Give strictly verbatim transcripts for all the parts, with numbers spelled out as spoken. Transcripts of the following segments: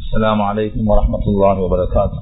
السلام عليكم ورحمة الله وبركاته.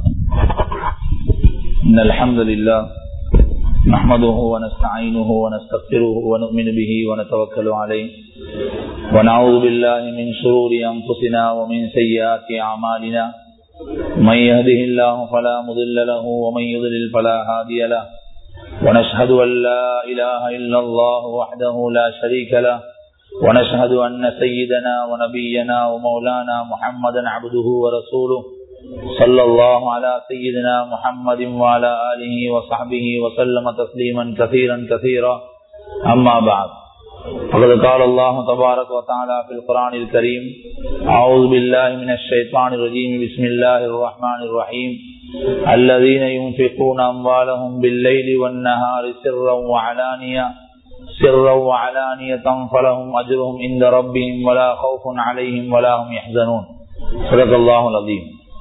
إن الحمد لله نحمده ونستعينه ونستغفره ونؤمن به ونتوكل عليه ونعوذ بالله من شرور أنفسنا ومن سيئات أعمالنا من يهده الله فلا مضل له ومن يضلل فلا هادي له ونشهد أن لا إله إلا الله وحده لا شريك له ونشهد أن سيدنا ونبينا ومولانا محمدا عبده ورسوله صلى الله على سيدنا محمد وعلى آله وصحبه وسلم تسليما كثيرا كثيرا. أما بعد، فقد قال الله تبارك وتعالى في القرآن الكريم: أعوذ بالله من الشيطان الرجيم، بسم الله الرحمن الرحيم. الذين ينفقون أموالهم بالليل والنهار سرا وعلانية سرا وعلانية فلهم أجرهم عند ربهم ولا خوف عليهم ولا هم يحزنون. صدق الله العظيم.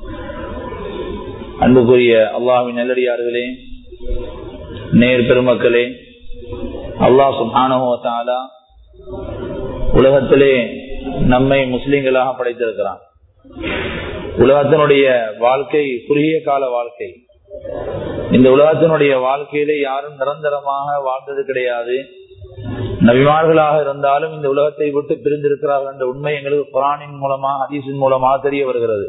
அன்புக்குரிய அல்லாஹ்வின் நல்லடியார்களே, நேர் பெருமக்களே, அல்லாஹ் சுப்ஹானஹு வ தஆலா உலகத்திலே நம்மை முஸ்லிம்களாக படைத்திருக்கிறான். உலகத்தினுடைய வாழ்க்கை குறுகிய கால வாழ்க்கை. இந்த உலகத்தினுடைய வாழ்க்கையிலே யாரும் நிரந்தரமாக வாழ்ந்தது கிடையாது. நபிமார்களாக இருந்தாலும் இந்த உலகத்தை விட்டு பிரிந்திருக்கிறார்கள் என்ற உண்மை எங்களுக்கு குர்ஆனின் மூலமாக, ஹதீஸின் மூலமாக தெரிய வருகிறது.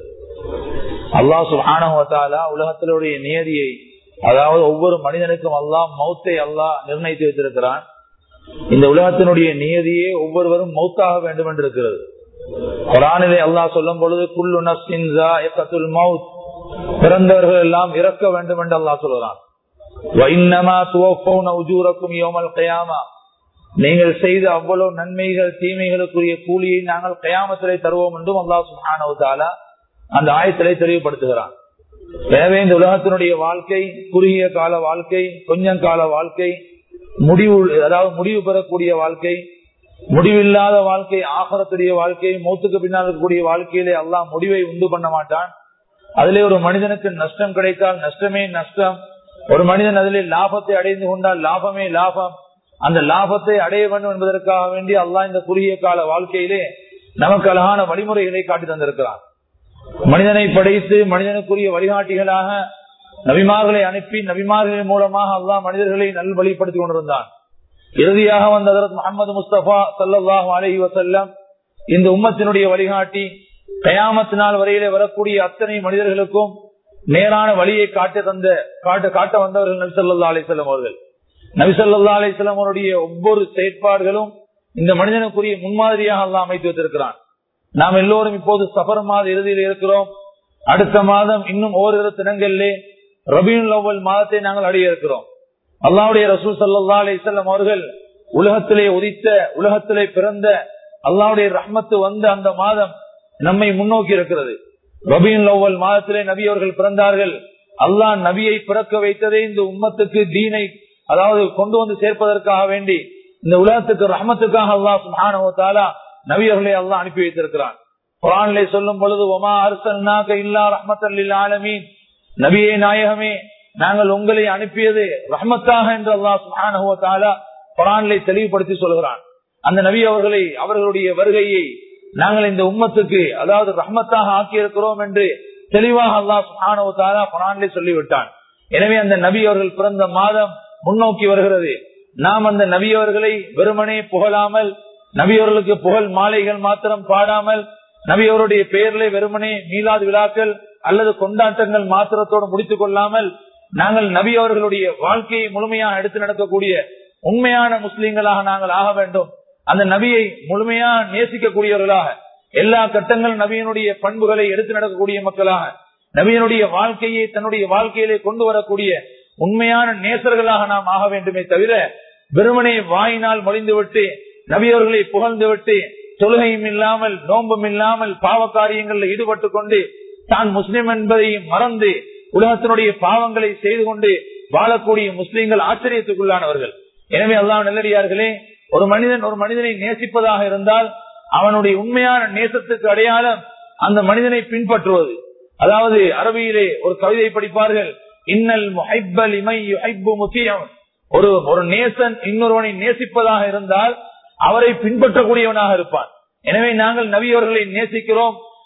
அல்லாஹ் சுப்ஹானஹு வ தஆலா உலகத்தினுடைய நியதியை, அதாவது ஒவ்வொரு மனிதனுக்கும் அல்லாஹ் மௌத்தை அல்லாஹ் நிர்ணயித்து வைத்திருக்கிறான். இந்த உலகத்தினுடைய நியதியே ஒவ்வொருவரும் மௌத்தாக வேண்டும் என்று இருக்கிறது. குர்ஆனிலே அல்லாஹ் சொல்லும் பொழுது குல்லு நஃப்ஸின் ஸாயிகத்துல் மௌத், பிறந்தவர்கள் எல்லாம் இறக்க வேண்டும் என்று அல்லாஹ் சொல்கிறான். வ இன்னமா துவஃபௌன உஜூரக்கும் யௌமல் கியாமா, நீங்கள் செய்த அவ்வளவு நன்மைகள் தீமைகளுக்குரிய கூலியை நாங்கள் கியாமத்திலே தருவோம் என்றும் அல்லாஹ் சுப்ஹானஹு வ தஆலா அந்த ஆயத்திலே தெளிவுபடுத்துகிறான். எனவே இந்த உலகத்தினுடைய வாழ்க்கை குறுகிய கால வாழ்க்கை, கொஞ்சம் கால வாழ்க்கை, முடிவு அதாவது முடிவு பெறக்கூடிய வாழ்க்கை, முடிவில்லாத வாழ்க்கை, ஆகிரத்துடைய வாழ்க்கை, மௌத்துக்கு பின்னால் இருக்கக்கூடிய வாழ்க்கையிலே அல்லாஹ் முடிவை உண்டு பண்ண மாட்டான். அதிலே ஒரு மனிதனுக்கு நஷ்டம் கிடைத்தால் நஷ்டமே நஷ்டம், ஒரு மனிதன் அதிலே லாபத்தை அடைந்து கொண்டால் லாபமே லாபம். அந்த லாபத்தை அடைய வேண்டும் என்பதற்காக வேண்டி அல்லாஹ் இந்த குறுகிய கால வாழ்க்கையிலே நமக்கு அழகான வழிமுறைகளை காட்டி தந்திருக்கிறான். மனிதனை படைத்து மனிதனுக்குரிய வழிகாட்டிகளாக நபிமார்களை அனுப்பி நபிமார்களின் மூலமாக அல்லாஹ் மனிதர்களை நல்வழிப்படுத்திக் கொண்டிருந்தான். இறுதியாக வந்த ஹஜ்ரத் முஹம்மது முஸ்தபா ஸல்லல்லாஹு அலைஹி வஸல்லம் இந்த உம்மத்தினுடைய வழிகாட்டி, கியாமத் நாள் வரையிலே வரக்கூடிய அத்தனை மனிதர்களுக்கும் நேரான வழியை காட்ட தந்த காட்ட காட்ட வந்தவர்கள் நபி ஸல்லல்லாஹு அலைஹி வஸல்லம் அவர்கள். நபி ஸல்லல்லாஹு அலைஹி வஸல்லம் அவருடைய ஒவ்வொரு செயற்பாடுகளும் இந்த மனிதனுக்குரிய முன்மாதிரியாக அல்லாஹ் அமைத்து வைத்திருக்கிறான். நாம் எல்லோரும் இப்போது சஃபர் மாத இறுதியில் இருக்கிறோம். அடுத்த மாதம் இன்னும் ஓரிரு தினங்களிலே ரபீஉல் அவ்வல் மாதத்தை நாங்கள் அடைய இருக்கிறோம். அல்லாஹ்வுடைய ரசூல் ஸல்லல்லாஹு அலைஹி வஸல்லம் அவர்கள் உலகத்திலே உதித்த, உலகத்திலே பிறந்த, அல்லாஹ்வுடைய ரஹ்மத்து வந்த அந்த மாதம் நம்மை முன்னோக்கி இருக்கிறது. ரபீஉல் அவ்வல் மாதத்திலே நபி அவர்கள் பிறந்தார்கள். அல்லாஹ் நபியை பிறக்க வைத்ததே இந்த உம்மத்துக்கு தீனை, அதாவது கொண்டு வந்து சேர்ப்பதற்காக வேண்டி, இந்த உலகத்துக்கு ரஹ்மத்துக்காக அல்லாஹ் சுப்ஹானஹு வ தஆலா நபி அவர்களை அல்லாஹ் அனுப்பி வைத்திருக்கிறான். குர்ஆனிலே சொல்லும் பொழுது வமா அர்ஸல்னாக இல்லா ரஹ்மத்தல் லில் ஆலமீன், நபியே நாயகமே, நாங்கள் உங்களை அனுப்பியது ரஹ்மத்தாக என்று அல்லாஹ் சுப்ஹானஹு வ தஆலா குர்ஆனிலே தெளிவுபடுத்தி சொல்கிறான். அந்த நபி அவர்களை, அவர்களுடைய வருகையை நாங்கள் இந்த உம்மத்துக்கு அதாவது ரஹ்மத்தாக ஆக்கி இருக்கிறோம் என்று தெளிவாக அல்லாஹ் சுப்ஹானஹு வ தஆலா குர்ஆனிலே சொல்லிவிட்டான். எனவே அந்த நபி அவர்கள் பிறந்த மாதம் முன்னோக்கி வருகிறது. நாம் அந்த நபி அவர்களை வெறுமனே புகழாமல், நபியவர்களுக்கு புகழ் மாலைகள் மாத்திரம் பாடாமல், நபியவருடைய பெயரிலே வெறுமனே மீலாது விழாக்கள் அல்லது கொண்டாட்டங்கள் மாத்திரத்தோடு முடித்துக் கொள்ளாமல், நாங்கள் நபி அவர்களுடைய வாழ்க்கையை முழுமையாக எடுத்து நடக்கக்கூடிய உண்மையான முஸ்லிம்களாக நாங்கள் ஆக வேண்டும். அந்த நபியை முழுமையாக நேசிக்கக்கூடியவர்களாக, எல்லா கட்டங்கள் நபியினுடைய பண்புகளை எடுத்து நடக்கக்கூடிய மக்களாக, நபியினுடைய வாழ்க்கையை தன்னுடைய வாழ்க்கையிலே கொண்டு வரக்கூடிய உண்மையான நேசர்களாக நாம் ஆக வேண்டுமே தவிர, வெறுமனே வாயினால் மொழிந்துவிட்டு நபியவர்களை புகழ்ந்து விட்டு தொழுகையும் இல்லாமல் நோன்பும் இல்லாமல் பாவ காரியங்களில் ஈடுபட்டு கொண்டு தான் முஸ்லிம் என்பதையும் மறந்து உலகத்தினுடைய பாவங்களை செய்து கொண்டு வாழக்கூடிய முஸ்லிம்கள் ஆச்சரியத்துக்குள்ளானவர்கள். எனவே அல்லாஹ் நல்லடியார்களே, ஒரு மனிதன் ஒரு மனிதனை நேசிப்பதாக இருந்தால் அவனுடைய உண்மையான நேசத்துக்கு அடையாளம் அந்த மனிதனை பின்பற்றுவது. அதாவது அரபியிலே ஒரு கவிதை படிப்பார்கள், இன்னல் முஹிப்ப லிமை யுஹிப்பு முத்தியன், ஒரு ஒரு நேசன் இன்னொருவனை நேசிப்பதாக இருந்தால் அவரை பின்பற்றக்கூடியவனாக இருப்பான். எனவே நாங்கள் நபி அவர்களை நேசிக்கிறோம்,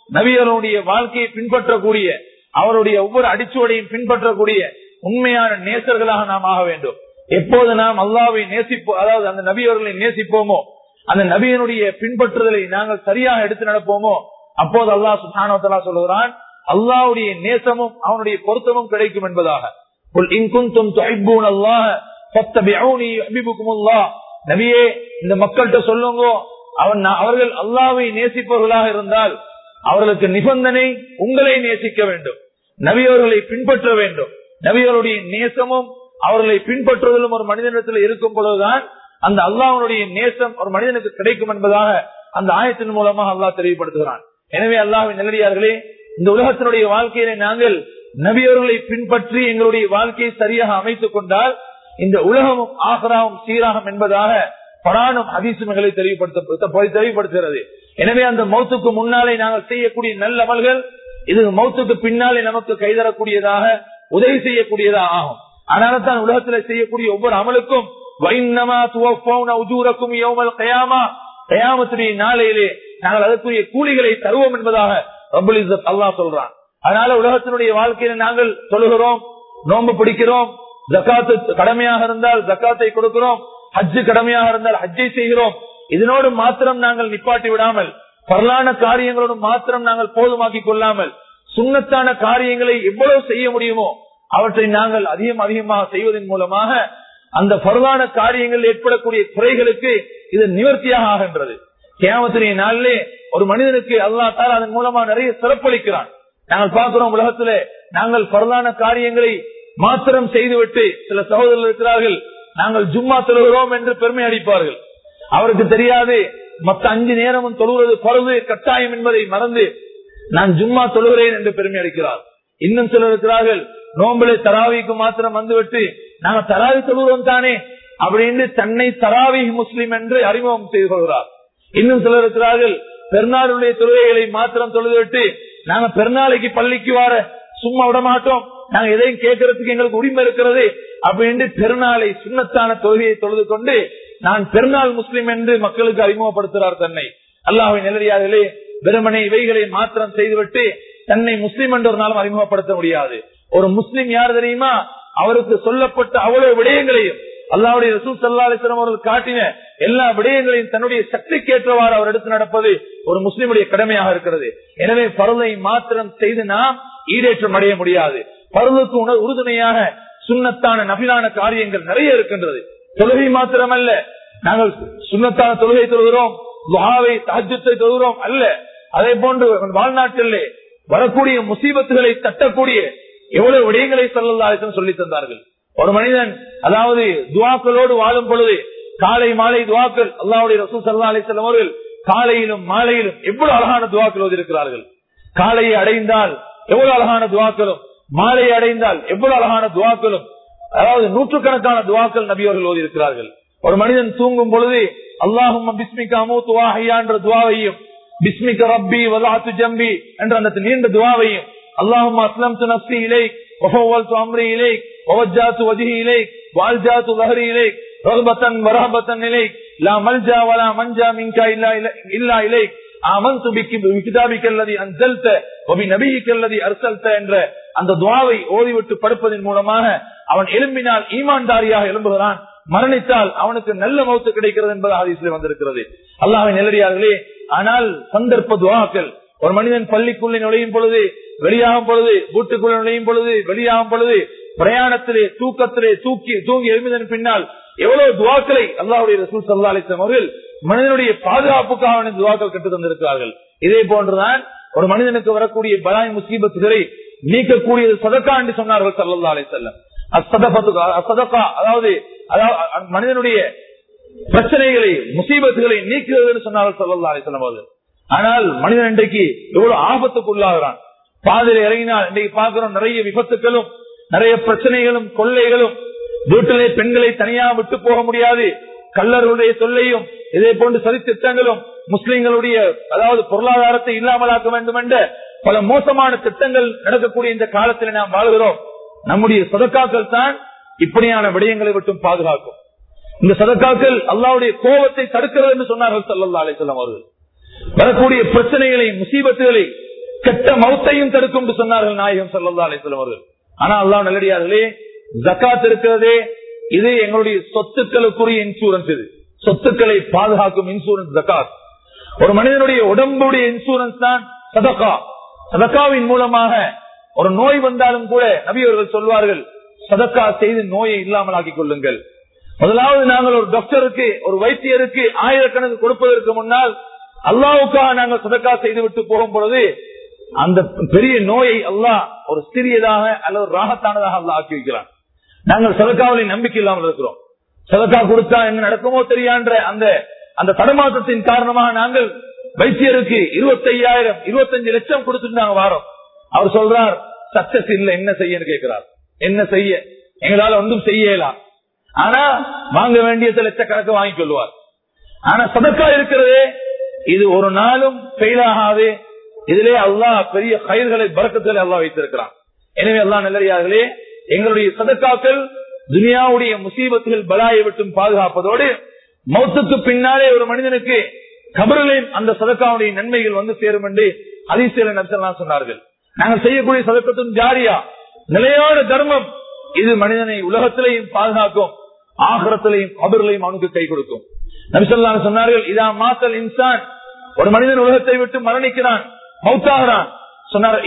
நபியருடைய வாழ்க்கையை பின்பற்றக்கூடிய, அவருடைய ஒவ்வொரு அடிச்சுவடையும் பின்பற்றக்கூடிய உண்மையான நேசர்களாக நாம் ஆக வேண்டும். எப்போது நாம் அல்லாஹ்வை நேசிப்போம், அதாவது அந்த நபியவர்களை நேசிப்போமோ, அந்த நபியனுடைய பின்பற்றுதலை நாங்கள் சரியாக எடுத்து நடப்போமோ, அப்போது அல்லாஹ் சுப்ஹானஹு வ தஆலா சொல்கிறான், அல்லாஹ்வுடைய நேசமும் அவனுடைய பொருத்தமும் கிடைக்கும் என்பதாக. குல் இன் குன்தும் துஹிப்பூனல்லாஹ ஃபத்தபிஊனி யுஹிப்புகுமுல்லாஹ். நபியே, இந்த மக்கள்கிட்ட சொல்லுங்க, அவன் அவர்கள் அல்லாஹ்வை நேசிப்பவர்களாக இருந்தால் அவர்களுக்கு நிபந்தனை உங்களை நேசிக்க வேண்டும், நபியவர்களை பின்பற்ற வேண்டும். நபியவர்களுடைய நேசமும் அவர்களை பின்பற்றுவதிலும் ஒரு மனிதனிடத்தில் இருக்கும் பொழுதுதான் அந்த அல்லாஹ்வுடைய நேசம் ஒரு மனிதனுக்கு கிடைக்கும் என்பதாக அந்த ஆயத்தின் மூலமாக அல்லாஹ் தெளிவுபடுத்துகிறான். எனவே அல்லாஹ்வின் நல்லடியார்களே, இந்த உலகத்தினுடைய வாழ்க்கையில நாங்கள் நபியவர்களை பின்பற்றி எங்களுடைய வாழ்க்கையை சரியாக அமைத்துக் கொண்டால் இந்த உலகமும் ஆகராவும் சீராகும் என்பதாக பரானும் ஹதீசுகளை தெளிவுபடுத்துகிறது. எனவே அந்த மௌத்துக்கு முன்னாலே நாங்கள் செய்யக்கூடிய நல்ல அமல்கள் இது மௌத்துக்கு பின்னாலே நமக்கு கைதரக்கூடியதாக உதவி செய்யக்கூடியதாக ஆகும். அதனால தான் உலகத்தில் செய்யக்கூடிய ஒவ்வொரு அமலுக்கும் நாளையிலே நாங்கள் அதற்குரிய கூலிகளை தருவோம் என்பதாக ரப்புல் இஸ்ஸத் அல்லாஹ் சொல்றான். அதனால உலகத்தினுடைய வாழ்க்கையில நாங்கள் தொழுகிறோம், நோன்பு பிடிக்கிறோம், ஜகாத்து கடமையாக இருந்தால் ஜகாத்தை கொடுக்கிறோம், ஹஜ்ஜு கடமையாக இருந்தால் ஹஜ்ஜை செய்கிறோம். இதனோடு மாத்திரம் நாங்கள் நிப்பாட்டி விடாமல், பரலான காரியங்களோடு மாத்திரம் நாங்கள் போதுமாக்கி கொள்ளாமல், சுன்னத்தான காரியங்களை எவ்வளவு செய்ய முடியுமோ அவற்றை நாங்கள் அதிகம் அதிகமாக செய்வதன் மூலமாக அந்த பரலான காரியங்கள் ஏற்படக்கூடிய குறைகளுக்கு இது நிவர்த்தியாக ஆகின்றது. கியாமத்துடைய நாளிலே ஒரு மனிதனுக்கு அல்லாஹ் தஆலா அதன் மூலமா நிறைய சிறப்பளிக்கிறான். நாங்கள் பார்க்கிறோம், உலகத்திலே நாங்கள் பரலான காரியங்களை மாத்திரம் செய்துவிட்டு சில சகோதரர்கள் இருக்கிறார்கள், நாங்கள் ஜும்மா தொழுகிறோம் என்று பெருமை அடிப்பார்கள். அவருக்கு தெரியாது மற்ற அஞ்சு நேரமும் தொழுவது பருது கட்டாயம் என்பதை மறந்து நான் ஜும்மா தொழுகிறேன் என்று பெருமை அடிக்கிறார். இன்னும் சிலர் இருக்கிறார்கள், நோம்பலை தராவிக்கு மாத்திரம் வந்துவிட்டு நாங்கள் தராவி தொழுகிறோம் தானே அப்படின்னு தன்னை தராவி முஸ்லிம் என்று அறிமுகம் செய்து கொள்கிறார். இன்னும் சிலர் இருக்கிறார்கள், பெருநாளுடைய தொழுகைகளை மாத்திரம் தொழுதுவிட்டு நாங்க பெருநாளைக்கு பள்ளிக்கு வர சும்மா விட மாட்டோம், நாங்க எதையும் கேட்கறதுக்கு எங்களுக்கு உரிமை இருக்கிறது அப்படின்னு பெருநாளை சுன்னத்தான தொழுகையை தொழுது கொண்டு நான் பெருநாள் முஸ்லிம் என்று மக்களுக்கு அறிமுகப்படுத்துகிறார் தன்னை. அல்லாஹ்வின் நல்லடியார்களே, வெறுமனே இவைகளை மாத்திரம் செய்துவிட்டு தன்னை முஸ்லிம் என்று ஒரு நாளும் அறிமுகப்படுத்த முடியாது. ஒரு முஸ்லிம் யார் தெரியுமா? அவருக்கு சொல்லப்பட்ட அவ்வளவு விடயங்களையும் அல்லாஹ்வுடைய ரசூல் ஸல்லல்லாஹு அலைஹி வஸல்லம் அவர்கள் காட்டின எல்லா விடயங்களையும் தன்னுடைய சக்திக்கேற்றவாறு அவர் எடுத்து நடப்பது ஒரு முஸ்லிமுடைய கடமையாக இருக்கிறது. எனவே பருளை மாத்திரம் செய்து நாம் ஈடேற்றம் அடைய முடியாது. பருளுக்கு உறுதுணையாக சுன்னத்தான நபிலான காரியங்கள் நிறைய இருக்கின்றது. தொழுகை மாத்திரமல்ல, நாங்கள் சுன்னத்தான தொழுகை தொழுகிறோம், துஆவை தஹஜ்ஜுத்தை தொழுகிறோம் அல்ல, அதே போன்று வாழ்நாட்டிலே வரக்கூடிய முசீபத்துகளை தட்டக்கூடிய எவ்வளவு விடயங்களை ஸல்லல்லாஹு அலைஹி வஸல்லம் சொல்லி தந்தார்கள். ஒரு மனிதன் அதாவது துஆக்களோடு வாழும் பொழுது காலை மாலை துஆக்கள், அல்லாஹ்வுடைய ரசூல் ஸல்லல்லாஹு அலைஹி வஸல்லம் அவர்கள் காலையிலும் மாலையிலும் எவ்வளவு அழகான துஆக்கள் ஓதியிருக்கிறார்கள். காலையை அடைந்தால் எவ்வளவு அழகான துஆக்களும், மாலையை அடைந்தால் எவ்வளவு அழகான துஆக்களும், அதாவது நூற்றுக்கணக்கான துஆக்கள் நபி அவர்கள் ஓதியிருக்கிறார்கள். ஒரு மனிதன் தூங்கும் பொழுது அல்லாஹும்ம பிஸ்மிக அமூது வ அஹ்யா என்ற துஆவையும், பிஸ்மிக ரப்பி வதஅது ஜம்பி என்ற அந்த நீண்ட துஆவையும், அல்லாஹும்ம அஸ்லம்து நஃப்ஸி இலைக் வ ஃபவ்வல்து அம்ரி இலைக் வ வஜ்ஜஹது வஜ்ஹி இலைக் வ அல்ஜஅது ظهري இலைக் ரஹபத்தன் வ ரஹபத்தன் இலைக் லா மல்ஜா வ லா மன்ஜா மின்க இல்லா இல்லா இலைக் ஆமன்து பிகிதாபிக அல்லதி அன்ஸல்த வ பிநபியிக அல்லதி அர்ஸல்த என்ற அந்த துஆவை ஓதிவிட்டு படுப்பதன் மூலமாக அவன் எழும்பினால் ஈமான்தாரியாக எழும்புகிறான், மரணித்தால் அவனுக்கு நல்ல மௌத்து கிடைக்கிறது என்பது ஹதீஸில் வந்திருக்கிறது. அல்லாஹ்வின் நல்லடியார்களே, ஆனால் சந்தர்ப்ப துஆக்கள், ஒரு மனிதன் பள்ளிக்குள்ளே நுழையும் பொழுது, வெளியாகும் பொழுது, வீட்டுக்குள்ளே நுழையும் பொழுது, வெளியாகும் பொழுது, பிரயாணத்திலே தூக்கத்திலே தூக்கி தூங்கி எழுந்ததன் பின்னால் எவ்வளவு துஆக்களை அல்லாஹ்வுடைய ரசூல் ஸல்லல்லாஹு அலைஹி வஸல்லம் அவர்கள் மனிதனுடைய பாதுகாப்புக்காக துஆக்கள் கற்றுத் தந்திருக்கிறார்கள். இதே போன்றுதான் ஒரு மனிதனுக்கு வரக்கூடிய பலாய் முசீபத்துகளை நீக்கக்கூடியது சதகா என்று சொன்னார்கள் ஸல்லல்லாஹு அலைஹி வஸல்லம். அஸ்ஸதகா அதாவது மனிதனுடைய பிரச்சனைகளை முசீபத்துகளை நீக்குவது சொன்னார்கள் ஸல்லல்லாஹு அலைஹி வஸல்லம் அவர்கள். ஆனால் மனிதன் இன்றைக்கு எவ்வளவு ஆபத்துக்கு உள்ளாகிறான். பாதையில் இறங்கினால் இன்றைக்கு பார்க்கிறோம், நிறைய விபத்துகளும் நிறைய பிரச்சனைகளும் கொள்ளைகளும், வீட்டிலே பெண்களை தனியாக விட்டு போக முடியாது, கள்ளர்களுடைய தொல்லையும் இதே போன்று சதி திட்டங்களும், முஸ்லிம்களுடைய அதாவது பொருளாதாரத்தை இல்லாமலாக்க வேண்டும் என்ற பல மோசமான திட்டங்கள் நடக்கக்கூடிய இந்த காலத்தில் நாம் வாழ்கிறோம். நம்முடைய சதக்காக்கள் தான் இப்படியான விடயங்களை விட்டும் பாதுகாக்கும். இந்த சதக்காக்கள் அல்லாஹ்வுடைய கோபத்தை தடுக்கிறது என்று சொன்னார்கள் ஸல்லல்லாஹு அலைஹி வஸல்லம் அவர்கள். வரக்கூடிய பிரச்சனைகளை முசீபத்துகளை கெட்ட மௌத்தையும் தடுக்கும் என்று சொன்னார்கள் நாயகம் ஸல்லல்லாஹு அலைஹி வஸல்லம் அவர்கள். ஆனா அல்லாஹ் நல்லடியார்களே, ஜகாத் இருக்கிறதே இது எங்களுடைய சொத்துக்களுக்குரிய இன்சூரன்ஸ். இது சொத்துக்களை பாதுகாக்கும் இன்சூரன்ஸ் ஜகாத். ஒரு மனிதனுடைய உடம்புடைய இன்சூரன்ஸ் தான் சதகா. சதகாவின் மூலமாக ஒரு நோய் வந்தாலும் கூட நபி அவர்கள் சொல்வார்கள், சதகா செய்து நோயை இல்லாமல் ஆக்கிக் கொள்ளுங்கள். முதலாவது நாங்கள் ஒரு டாக்டருக்கு ஒரு வைத்தியருக்கு ஆயிரக்கணக்கு கொடுப்பதற்கு முன்னால் அல்லாஹ்வுக்காக நாங்கள் சதகா செய்து விட்டு போகும் பொழுது அந்த பெரிய நோயை அல்லாஹ் ஒரு சிறியதாக அல்லது ஒரு ராகத்தானதாக அல்லாஹ் ஆக்கி வைக்கிறான். நாங்கள் சதகாவிலே நம்பிக்கை இல்லாமல் இருக்கிறோம். சதகா கொடுத்தா என்ன நடக்குமோ தெரியான்ற அந்த அந்த தடமாற்றத்தின் காரணமாக நாங்கள் வைத்தியருக்கு இருபத்தி ஐயாயிரம் இருபத்தஞ்சு லட்சம் கொடுத்துட்டு நாங்க வாரோம். அவர் சொல்றார் சக்சஸ் இல்ல, என்ன செய்ய கேட்கிறார். என்ன செய்ய, எங்களால ஒன்றும் செய்யலாம். ஆனா வாங்க வேண்டிய லட்சக்கணக்கு வாங்கி கொள்வார். ஆனா சதக்கா இருக்கிறதே இது ஒரு நாளும் ஃபெயில் ஆகாது. இதிலே அல்லாஹ் பெரிய கயிர்களை பரக்கத்தில் அல்லாஹ் வைத்திருக்கிறான். எனவே அல்லாஹ் நல்லடியார்களே, எங்களுடைய சதக்காக்கள் துனியாவுடைய முசீபத்துகள் பலாயை விட்டும் பாதுகாப்பதோடு மௌத்துக்கு பின்னாலே ஒரு மனிதனுக்கு கபரிலேயும் அந்த சதக்காவுடைய நன்மைகள் வந்து சேரும் என்று ஹதீஸிலே நபிகள் சொன்னார்கள். நாங்கள் செய்யக்கூடிய சதக்கத்தும் ஜாரியா, நிலையான தர்மம். இது மனிதனை உலகத்திலேயும் பாதுகாக்கும், ஆகிரத்திலையும் கபரிலையும் அவனுக்கு கை கொடுக்கும். நபிகள் சொன்னார்கள், இதா மாத்தல் இன்சான், ஒரு மனிதன் உலகத்தை விட்டு மரணிக்கிறான், மௌத்தாகிறான், சொன்னார்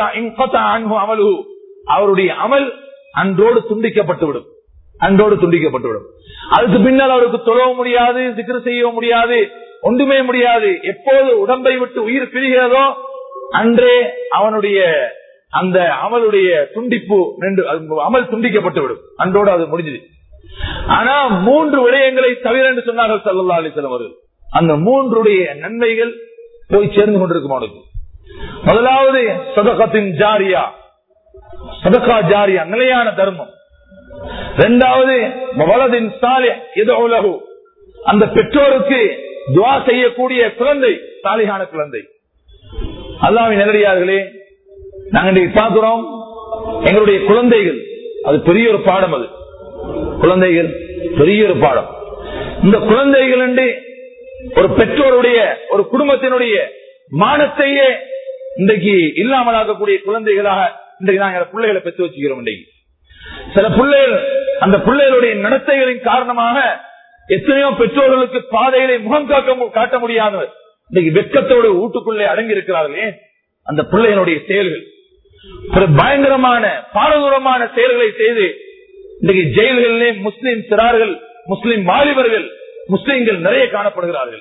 அவருடைய அமல் அன்றோடு துண்டிக்கப்பட்டுவிடும். அன்றோடு துண்டிக்கப்பட்டுவிடும். அதுக்கு பின்னால் அவருக்கு தொழவும் முடியாது, சிக்ரு செய்யவும் முடியாது, ஒன்றுமே முடியாது. எப்போது உடம்பை விட்டு உயிர் பிரிகிறதோ அன்றே அவனுடைய அந்த அமலுடைய துண்டிப்பு அமல் துண்டிக்கப்பட்டுவிடும். அன்றோடு அது முடிஞ்சது. ஆனா மூன்று விடயங்களை தவிர என்று சொன்னார்கள் ஸல்லல்லாஹு அலைஹி வஸல்லம் அவர்கள். அந்த மூன்றுடைய நன்மைகள் போய் சேர்ந்து கொண்டிருக்கும் அவனுக்கு. முதலாவது சதகத்தின் ஜாரியா, சதகா ஜாரியா நிலையான தர்மம். இரண்டாவது வலதின் சாலிஹ் யதுஉ லஹு, அந்த பெற்றோருக்கு துஆ செய்யக்கூடிய குழந்தை, சாலிஹான குழந்தை. அல்லாஹ்வின் நல்லடியார்களே, நாங்கள் பார்க்கிறோம் எங்களுடைய குழந்தைகள், அது பெரிய ஒரு பாடம். அது குழந்தைகள் பெரிய ஒரு பாடம். இந்த குழந்தைகள் என்று ஒரு பெற்றோருடைய ஒரு குடும்பத்தினுடைய மானத்தையே இன்றைக்கு இல்லாமலாக்கக்கூடிய குழந்தைகளாக இன்றைக்கு நாங்கள் பிள்ளைகளை பெற்று வச்சுக்கிறோம். இன்றைக்கு சில பிள்ளைகள் அந்த பிள்ளைகளுடைய நடத்தைகளின் காரணமாக எத்தனையோ பெற்றோர்களுக்கு பாதைகளை முகம் காக்க காட்ட முடியாதவர் இன்றைக்கு வெட்கத்தோடு வீட்டுக்குள்ளே அடங்கி இருக்கிறார்களே. அந்த பிள்ளைகளுடைய செயல்கள் பயங்கரமான பாரதூரமான செயல்களை செய்து இன்றைக்கு ஜெயில்களிலே முஸ்லிம் சிறார்கள், முஸ்லிம் வாலிபர்கள், முஸ்லிம்கள் நிறைய காணப்படுகிறார்கள்.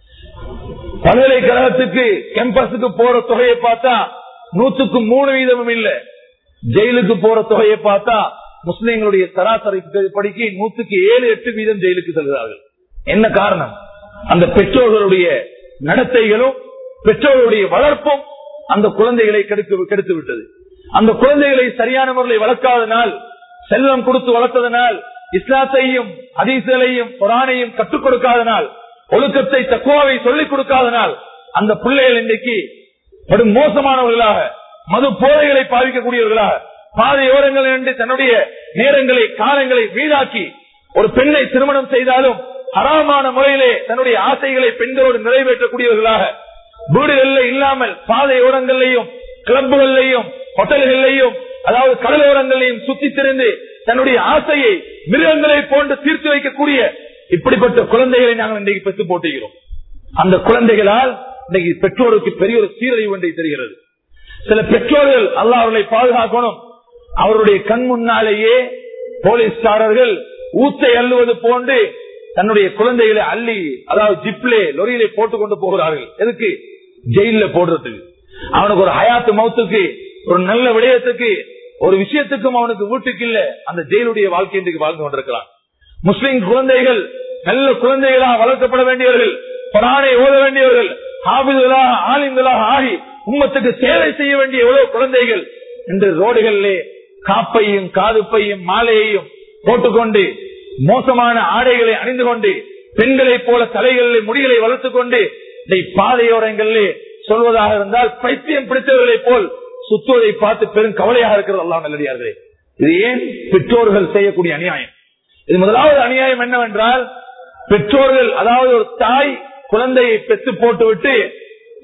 பல்கலைக்கழகத்துக்கு கேம்பஸுக்கு போற தொகையை பார்த்தா நூற்றுக்கு மூணு வீதமும் இல்ல. ஜெயிலுக்கு போற தொகையை பார்த்தா முஸ்லிம்களுடைய சராசரி படிக்கு நூற்றுக்கு ஏழு எட்டு வீதம் ஜெயிலுக்கு செல்கிறார்கள். என்ன காரணம்? அந்த பெற்றோர்களுடைய நடத்தைகளும் பெற்றோர்களுடைய வளர்ப்பும் அந்த குழந்தைகளை கெடுத்து கெடுத்து விட்டது. அந்த குழந்தைகளை சரியான முறையில் வளர்க்காதனால், செல்வம் கொடுத்து வளர்த்ததனால், இஸ்லாத்தையும் ஹதீஸ்களையும் குர்ஆனையும் கற்றுக் கொடுக்காதனால், ஒழுக்கத்தை தக்வாவை சொல்லிக் கொடுக்காதனால் அந்த பிள்ளைகள் இன்றைக்கு படும் மோசமானவர்களாக, மது போதைகளை பாதிக்கக்கூடியவர்களாக, பாதையோரங்கள் என்று தன்னுடைய நேரங்களை காலங்களை வீணாக்கி ஒரு பெண்ணை திருமணம் செய்தாலும் ஹராமான முறையிலே தன்னுடைய ஆசைகளை பெண்களோடு நிறைவேற்றக்கூடியவர்களாக, வீடுகளில் இல்லாமல் பாதையோரங்களையும் கிளப்புகளையும் ஹோட்டல்களையும் அதாவது கடலோரங்களையும் சுத்தி திரிந்து தன்னுடைய ஆசையை மிருகங்களை போன்று தீர்த்து வைக்கக்கூடிய இப்படிப்பட்ட குழந்தைகளை நாங்கள் இன்றைக்கு பெற்று போட்டுகிறோம். அந்த குழந்தைகளால் இன்றைக்கு பெற்றோருக்கு பெரிய ஒரு சீரழிவு ஒன்றை தெரிகிறது. சில பெற்றோர்கள் அல்லாஹ் அவர்களை பாதுகாக்கணும், அவருடைய கண் முன்னாலேயே போலீஸ்காரர்கள் ஊத்தை அள்ளுவது போன்று தன்னுடைய குழந்தைகளை அள்ளி அதாவது ஜிப்லே லொரியிலே போட்டுக் கொண்டு போகிறார்கள். எதுக்கு? ஜெயில போடுறதுக்கு. அவனுக்கு ஒரு ஹயாத்து மௌத்துக்கு, ஒரு நல்ல விடயத்துக்கு, ஒரு விஷயத்துக்கும் அவனுக்கு வீட்டுக்கு இல்ல, அந்த ஜெயிலுடைய வாழ்க்கை இன்றைக்கு வாழ்ந்து கொண்டிருக்கிறான். முஸ்லிம் குழந்தைகள் நல்ல குழந்தைகளாக வளர்க்கப்பட வேண்டியவர்கள், குர்ஆனை ஓத வேண்டியவர்கள், ஹாஃபிதுகளாக ஆலிம்களாக ஆகி உம்மத்துக்கு சேவை செய்ய வேண்டிய எவ்வளவு குழந்தைகள் இன்று ரோடுகளிலே காப்பையும் காதுப்பையும் மாலையையும் போட்டுக்கொண்டு மோசமான ஆடைகளை அணிந்து கொண்டு பெண்களை போல தலைகளிலே முடிகளை வளர்த்துக் கொண்டு பாதையோரங்களிலே சொல்வதாக இருந்தால் பைத்தியம் பிடித்தவர்களை போல் சுத்துவதை பார்த்து பெரும் கவலையாக இருக்கிறது. அல்லாஹ் நல்லடியார்களே, இது ஏன்? பெற்றோர்கள் செய்யக்கூடிய அநியாயம். இது முதலாவது அநியாயம் என்னவென்றால், பெற்றோர்கள் அதாவது ஒரு தாய் குழந்தையை பெற்று போட்டுவிட்டு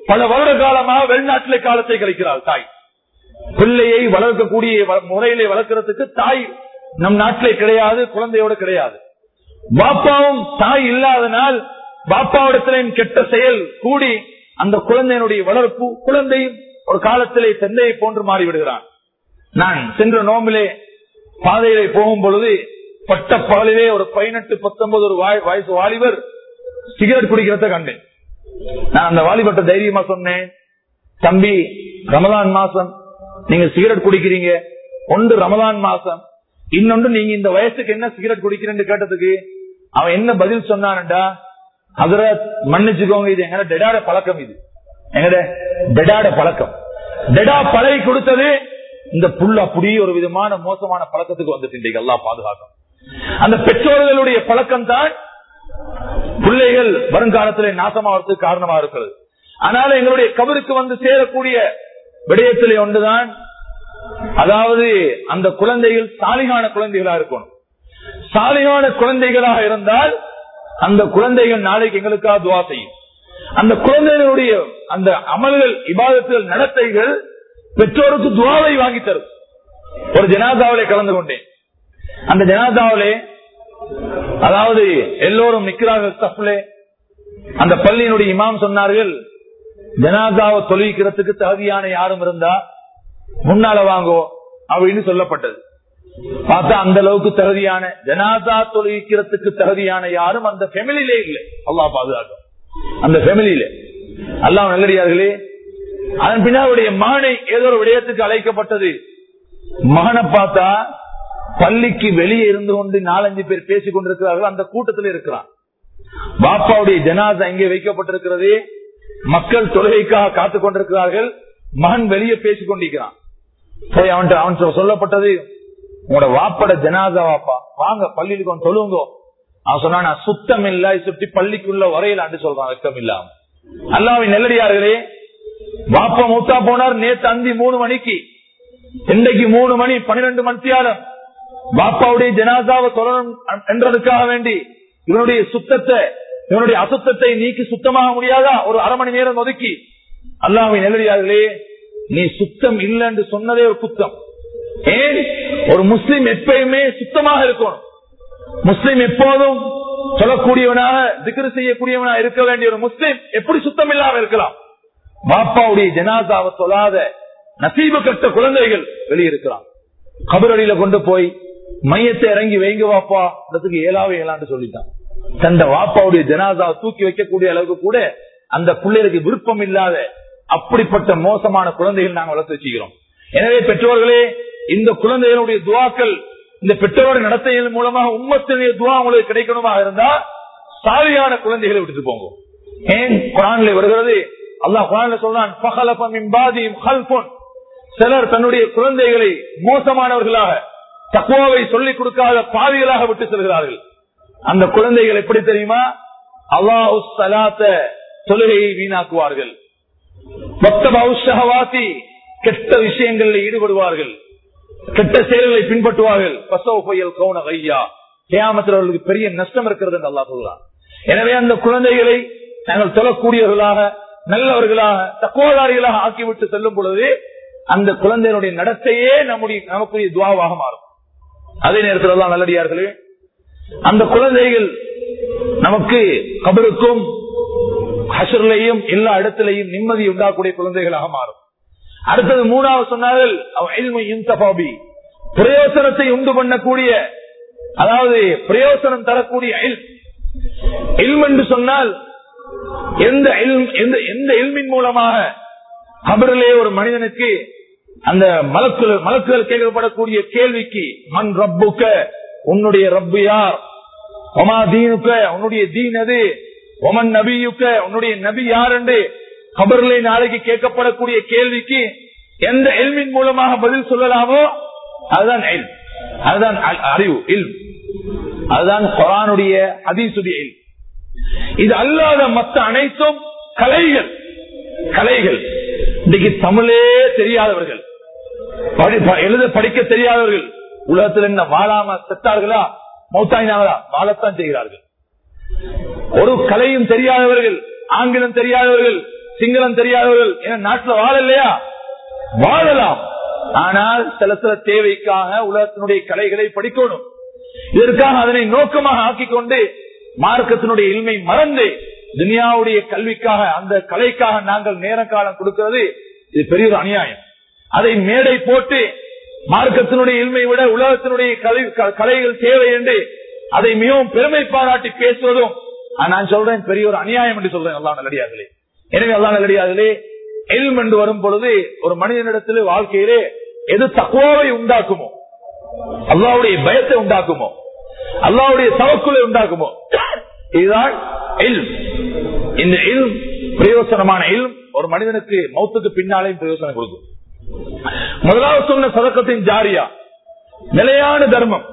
பல வருட காலமாக வெளிநாட்டிலே காலத்தை கழிக்கிறாள் தாய். பிள்ளையை வளர்க்கக்கூடிய முறையிலே வளர்க்கறதுக்கு தாய் நம் நாட்டிலே கிடையாது, குழந்தையோட கிடையாது. பாப்பாவும் தாய் இல்லாதனால் பாப்பாவிடத்திலும் கெட்ட செயல் கூடி அந்த குழந்தையினுடைய வளர்ப்பு, குழந்தையும் ஒரு காலத்திலே தந்தையை போன்று மாறிவிடுகிறான். நான் சென்ற நோம்பிலே பாதையிலே போகும் பொழுது பட்டப்பாலிலே ஒரு பதினெட்டு பத்தொன்பது ஒரு வயசு வாலிபர் சிகரெட் குடிக்கிறத கண்டேன். நான் அந்த வாலிபர்ட்ட தைரியமா சொன்னேன், தம்பி ரமலான் மாசம் நீங்க சிகரெட் குடிக்கிறீங்க, ஒன்று ரமலான் மாசம், இன்னொன்று நீங்க இந்த வயசுக்கு என்ன சிகரெட் குடிக்கிறேன்னு கேட்டதுக்கு அவன் என்ன பதில் சொன்னான்டா, அதுல மன்னிச்சுக்கோங்க, இது எங்க டெடாட பழக்கம், இது எங்கட டெடாட பழக்கம். டெடா பழகி கொடுத்தது இந்த புல் அப்படியே ஒரு விதமான மோசமான பழக்கத்துக்கு வந்துட்டு எல்லாம் பாதுகாக்கும். அந்த பெற்றோர்களுடைய பழக்கம் தான் பிள்ளைகள் வருங்காலத்திலே நாசமாவதற்கு காரணமா இருக்கிறது. ஆனால் எங்களுடைய கபருக்கு வந்து சேரக்கூடிய விடயத்திலே ஒன்றுதான், அதாவது அந்த குழந்தைகள் சாலிகான குழந்தைகளா இருக்கணும். சாலிகான குழந்தைகளாக இருந்தால் அந்த குழந்தைகள் நாளைக்கு எங்களுக்காக துவா செய்யும். அந்த குழந்தைகளுடைய அந்த அமல்கள், இபாதத்துகள், நடத்தைகள் பெற்றோருக்கு துவாவை வாங்கி தரும். ஒரு ஜனாதாவிலே கலந்து கொண்டேன். அந்த ஜனாதாவிலே அதாவது எல்லோரும் நிக்கிறார்கள். அந்த பள்ளியினுடைய இமாம் சொன்னார்கள், ஜனாதாவை தொழுவிக்கிறதுக்கு தகுதியான யாரும் இருந்தா முன்னால வாங்கோ அப்படின்னு சொல்லப்பட்டது. பார்த்தா அந்த அளவுக்கு தகுதியான ஜனாதா தொழுவிக்கிறதுக்கு தகுதியான யாரும் அந்த ஃபேமிலியிலே இல்லை. அல்லாஹ் பாதுகாக்கும். அந்த ஃபேமிலியில அல்லாஹ் நல்லடியார்களே, அதன் பின்னாவுடைய மகனை ஏதோ ஒரு விடயத்துக்கு அழைக்கப்பட்டது. மகனை பார்த்தா பள்ளிக்கு வெளியே இருந்து கொண்டு நாலஞ்சு பேர் பேசிக் கொண்டிருக்கிறார்கள். அந்த கூட்டத்தில் இருக்கிறான். பாப்பாவுடைய ஜனாதா இங்கே வைக்கப்பட்டிருக்கிறது. மக்கள் தொழுகைக்காக காத்துக் கொண்டிருக்கிறார்கள். மகன் வெளியே பேசிக் கொண்டிருக்கிறான். அவன் அவன் சொல்லப்பட்டது, உங்களோட வாப்பட ஜனாதா வாப்பா, வாங்க பள்ளிக்கு வந்து தொழுங்க. அவன் சொன்னா சுத்தம் இல்ல, சுற்றி பள்ளிக்குள்ள வரையிலான்னு சொல்றான். வெக்கம் இல்லாம. அல்லாஹ்வின் நல்லடியார்களே, வாப்பா மூத்தா போனார் நேற்று அந்தி மூணு மணிக்கு, இன்றைக்கு மூணு மணி பன்னிரண்டு மணித்தியாலம் பாப்பாவுடைய ஜனாதாவை சொல்லணும் என்றதுக்காக வேண்டி இவனுடைய சுத்தத்தை, இவனுடைய அசுத்தத்தை நீக்கி சுத்தமாக முடியாதா? ஒரு அரை மணி நேரம் ஒதுக்கி. அல்லாஹ்வின் நல்லடியார்களே, நீ சுத்தம் இல்லை என்று சொன்னதே ஒரு குத்தம். ஏன்? ஒரு முஸ்லிம் எப்பயுமே சுத்தமாக இருக்கணும். முஸ்லிம் எப்போதும் சொல்லக்கூடியவனாக, திக்ர் செய்யக்கூடியவனாக இருக்க வேண்டிய ஒரு முஸ்லிம் எப்படி சுத்தம் இல்லாம இருக்கலாம்? பாப்பாவுடைய ஜனாதாவை சொல்லாத நசீபு கட்ட குழந்தைகள் வெளியிருக்கிறான். கபரடியில கொண்டு போய் மையத்தை இறங்கி வைங்க வாப்பா, அதுக்கு ஏழாவே ஏழாண்டு சொல்லிட்டான். தந்த வாப்பாவுடைய ஜனாதாவை தூக்கி வைக்கக்கூடிய அளவுக்கு கூட அந்த பிள்ளைகளுக்கு விருப்பம் இல்லாத அப்படிப்பட்ட மோசமான குழந்தைகள் நாங்கள் வளர்த்து வச்சுக்கிறோம். எனவே பெற்றோர்களே, இந்த குழந்தைகளுடைய துவாக்கள், இந்த பெற்றோருடைய நடத்தைகள் மூலமாக உம்மத்தினுடைய துவா உங்களுக்கு கிடைக்கணுமாக இருந்தா சாலியான குழந்தைகளை விட்டுட்டு போங்க. ஏன்? குர்ஆனிலே வருகிறது, அல்லாஹ் குர்ஆனிலே சொல்றான், ஃபஹலஃப மின் பாதிஹிம் கல்ஃபுன். சிலர் தன்னுடைய குழந்தைகளை மோசமானவர்களாக, தக்வாவை சொல்லிக் கொடுக்காத பாவிகளாக விட்டு செல்கிறார்கள். அந்த குழந்தைகள் எப்படி தெரியுமா? அல்லாஹு ஸலாத்த, தொழுகையை வீணாக்குவார்கள். வத்தபஉ ஷஹவாத்தி, கெட்ட விஷயங்களில் ஈடுபடுவார்கள், கெட்ட செயல்களை பின்பற்றுவார்கள். கியாமத்தில் அவர்களுக்கு பெரிய நஷ்டம் இருக்கிறது என்று அல்லாஹ் சொல்றான். எனவே அந்த குழந்தைகளை நாங்கள் தொழக்கூடியவர்களாக, நல்லவர்களாக, தக்குவாதாரிகளாக ஆக்கிவிட்டு செல்லும் பொழுது அந்த குழந்தைகளுடைய நடத்தையே நம்முடைய நமக்குரிய துவாவாக மாறும். அதே நேரத்தில் தான் நல்லடியார்களே, அந்த குழந்தைகள் நமக்கு கபருக்கும் ஹஷர்லையும் எல்லா இடத்திலையும் நிம்மதி உண்டாக்கூடிய குழந்தைகளாக மாறும். அடுத்தது மூணாவது சொன்னார்கள், பிரயோசனத்தை உண்டு பண்ணக்கூடிய, அதாவது பிரயோசனம் தரக்கூடிய இல்ம் என்று சொன்னால் எந்த எந்த இல்மின் மூலமாக கபரிலே ஒரு மனிதனுக்கு அந்த மலக்குகள் மலக்குகள் கேட்கப்படக்கூடிய கேள்விக்கு, மன் ரப்புக்க, உன்னுடைய ரப்பு யார், ஒமா தீனுக்க, உன்னுடைய தீன் அது, ஒமன் நபியுக்க, உன்னுடைய நபி யார் என்று கபரிலே நாளைக்கு கேட்கப்படக்கூடிய கேள்விக்கு எந்த இல்மின் மூலமாக பதில் சொல்லலாமோ அதுதான் இல்ம், அதுதான் அறிவு, இல்ம், அதுதான் குர்ஆனுடைய ஹதீஸுடைய இல்ம். இது அல்லாத மற்ற அனைத்தும் கலைகள். கலைகள் இன்னைக்கு தமிழே தெரியாதவர்கள், எழுத படிக்க தெரியாதவர்கள் உலகத்தில் என்ன வாழாம செத்தார்களா, மௌத்தாயினாங்களா? வாழத்தான் செய்கிறார்கள். ஒரு கலையும் தெரியாதவர்கள், ஆங்கிலம் தெரியாதவர்கள், சிங்களம் தெரியாதவர்கள் என நாட்டில் வாழ இல்லையா? வாழலாம். ஆனால் சில சில தேவைக்காக உலகத்தினுடைய கலைகளை படிக்கணும். இதற்காக அதனை நோக்கமாக ஆக்கிக் கொண்டு மார்க்கத்தினுடைய இல்மை மறந்து துனியாவுடைய கல்விக்காக அந்த கலைக்காக நாங்கள் நேர காலம் கொடுக்கிறது இது பெரிய ஒரு அநியாயம். அதை மேடை போட்டு மார்க்கத்தினுடைய இல்மை விட உலகத்தினுடைய கலைகள் தேவை என்று அதை மிகவும் பெருமை பாராட்டி பேசுவதும் நான் சொல்றேன் பெரிய ஒரு அநியாயம் என்று சொல்றேன். அல்லாஹ் நல்லடியார்களே, எனவே அல்லாஹ் நல்லடியார்களே, இல்ம் என்று வரும் பொழுது ஒரு மனிதனிடத்திலே வாழ்க்கையிலே எது தக்வாவை உண்டாக்குமோ, அல்லாஹ்வுடைய பயத்தை உண்டாக்குமோ, அல்லாஹ்வுடைய தவக்குலை உண்டாக்குமோ, இதுதான் இல்ம். இந்த இல்ம் பிரயோசனமான இல்ம் ஒரு மனிதனுக்கு மௌத்துக்கு பின்னாலேயும் பிரயோசனம் கொடுக்கும். முதலாவது சொன்ன சதக்கத்தின் ஜாரியா நிலையான தர்மம்.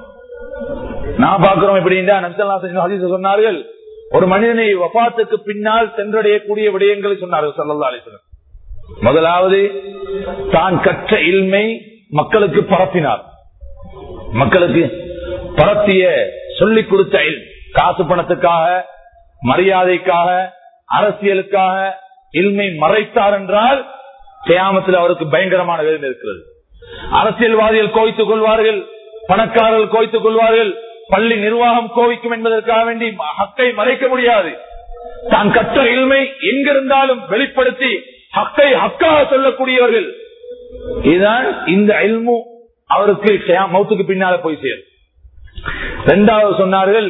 நான் பார்க்கிறோம் எப்படின்னா சொன்னார்கள், ஒரு மனிதனை வஃபாத்துக்கு பின்னால் சென்றடையக்கூடிய விடயங்களை சொன்னார்கள் ஸல்லல்லாஹு அலைஹி வஸல்லம். முதலாவது தான் கற்ற இல்மை மக்களுக்கு பரப்பினார். மக்களுக்கு பரப்பிய சொல்லிக் கொடுத்த இல்ம், காசு பணத்துக்காக, மரியாதைக்காக, அரசியலுக்காக இல்மை மறைத்தார் என்றால் கியாமத்தில் அவருக்கு பயங்கரமான வேதனை இருக்கிறது. அரசியல்வாதிகள் கோவித்துக் கொள்வார்கள், பணக்காரர்கள் கோவித்துக் கொள்வார்கள், பள்ளி நிர்வாகம் கோவிக்கும் என்பதற்காக வேண்டி ஹக்கை மறைக்க முடியாது. தான் கற்ற இல்மை எங்கிருந்தாலும் வெளிப்படுத்தி ஹக்கை ஹக்காக சொல்லக்கூடியவர்கள். இதுதான் இந்த இல்மு அவருக்கு மௌத்துக்கு பின்னால போய் சேரும். இரண்டாவது சொன்னார்கள்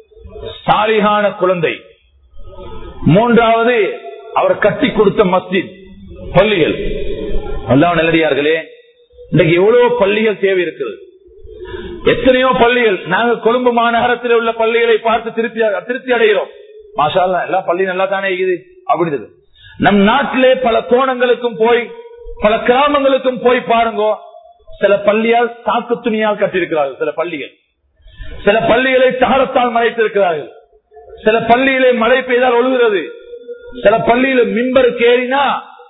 சாலிகான குழந்தை. மூன்றாவது அவர் கட்டி கொடுத்த மஸ்ஜித், பள்ளிகள். அல்லாஹ் நல்லடியார்களே, இன்றைக்கு எவ்வளவு பள்ளிகள் தேவை இருக்கிறது, எத்தனையோ பள்ளிகள். நாங்கள் கொழும்பு மாநகரத்தில் உள்ள பள்ளிகளை பார்த்து திருப்தி திருப்தி அடைகிறோம். மாஷா அல்லாஹ், எல்லா பள்ளி நல்லா தானே இருக்குது அப்படின்றது. நம் நாட்டிலே பல கோணங்களுக்கும் போய் பல கிராமங்களுக்கும் போய் பாருங்க, சில பள்ளியால் சாக்கு துணியால் கட்டியிருக்கிறார்கள், சில பள்ளிகள். சில பள்ளிகளை தகரத்தால் மறைத்திருக்கிறார்கள். சில பள்ளியிலே மழை பெய்தால் ஒழுகிறது. சில பள்ளியில மிம்பருக்கு ஏறினா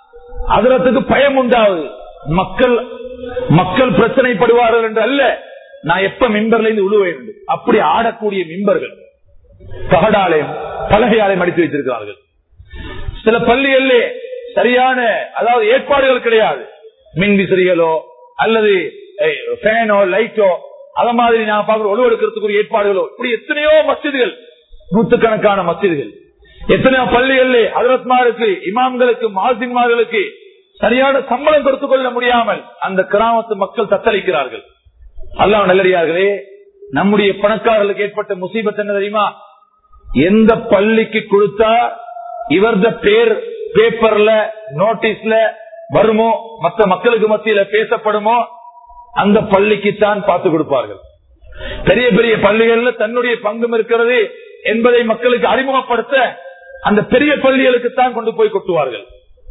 அதற்கு பயம் உண்டாவது. மக்கள் மக்கள் பிரச்சனைப்படுவார்கள் என்று அல்ல, நான் எப்ப மிம்பர்ல இருந்து உழுவேன் அப்படி ஆடக்கூடிய மிம்பர்கள் தகடாலயம் பலகையாலயம் அடித்து வைத்திருக்கிறார்கள். சில பள்ளிகளிலே சரியான அதாவது ஏற்பாடுகள் கிடையாது. மின் விசிறிகளோ அல்லது ஃபேனோ லைட்டோ அத மாதிரி நான் பார்க்கிற ஒழுவெடுக்கிறதுக்குரிய ஏற்பாடுகளோ, இப்படி எத்தனையோ மஸ்ஜிதுகள், நூற்றுக்கணக்கான மஸ்ஜிதுகள், எத்தனையோ பள்ளிகளிலே ஹஜ்ரத்மாருக்கு, இமாம்களுக்கு, முஅஸ்ஸின்மார்களுக்கு சரியான சம்பளம் கொடுத்துக் கொள்ள முடியாமல் அந்த கிராமத்து மக்கள் தத்தளிக்கிறார்கள். அல்லாஹ் நல்லடியார்களே, நம்முடைய பணக்காரர்களுக்கு ஏற்பட்ட முசீபத் என்ன தெரியுமா? எந்த பள்ளிக்கு கொடுத்தா இவரது பேர் பேப்பர்ல நோட்டீஸ்ல வருமோ, மற்ற மக்களுக்கு மத்தியில பேசப்படுமோ, அந்த பள்ளிக்குத்தான் பார்த்து கொடுப்பார்கள். பெரிய பெரிய பள்ளிகள்ல தன்னுடைய பங்கும் இருக்கிறது என்பதை மக்களுக்கு அறிமுகப்படுத்த அந்த பெரிய பள்ளிகளுக்குத்தான் கொண்டு போய் கொட்டுவார்கள்.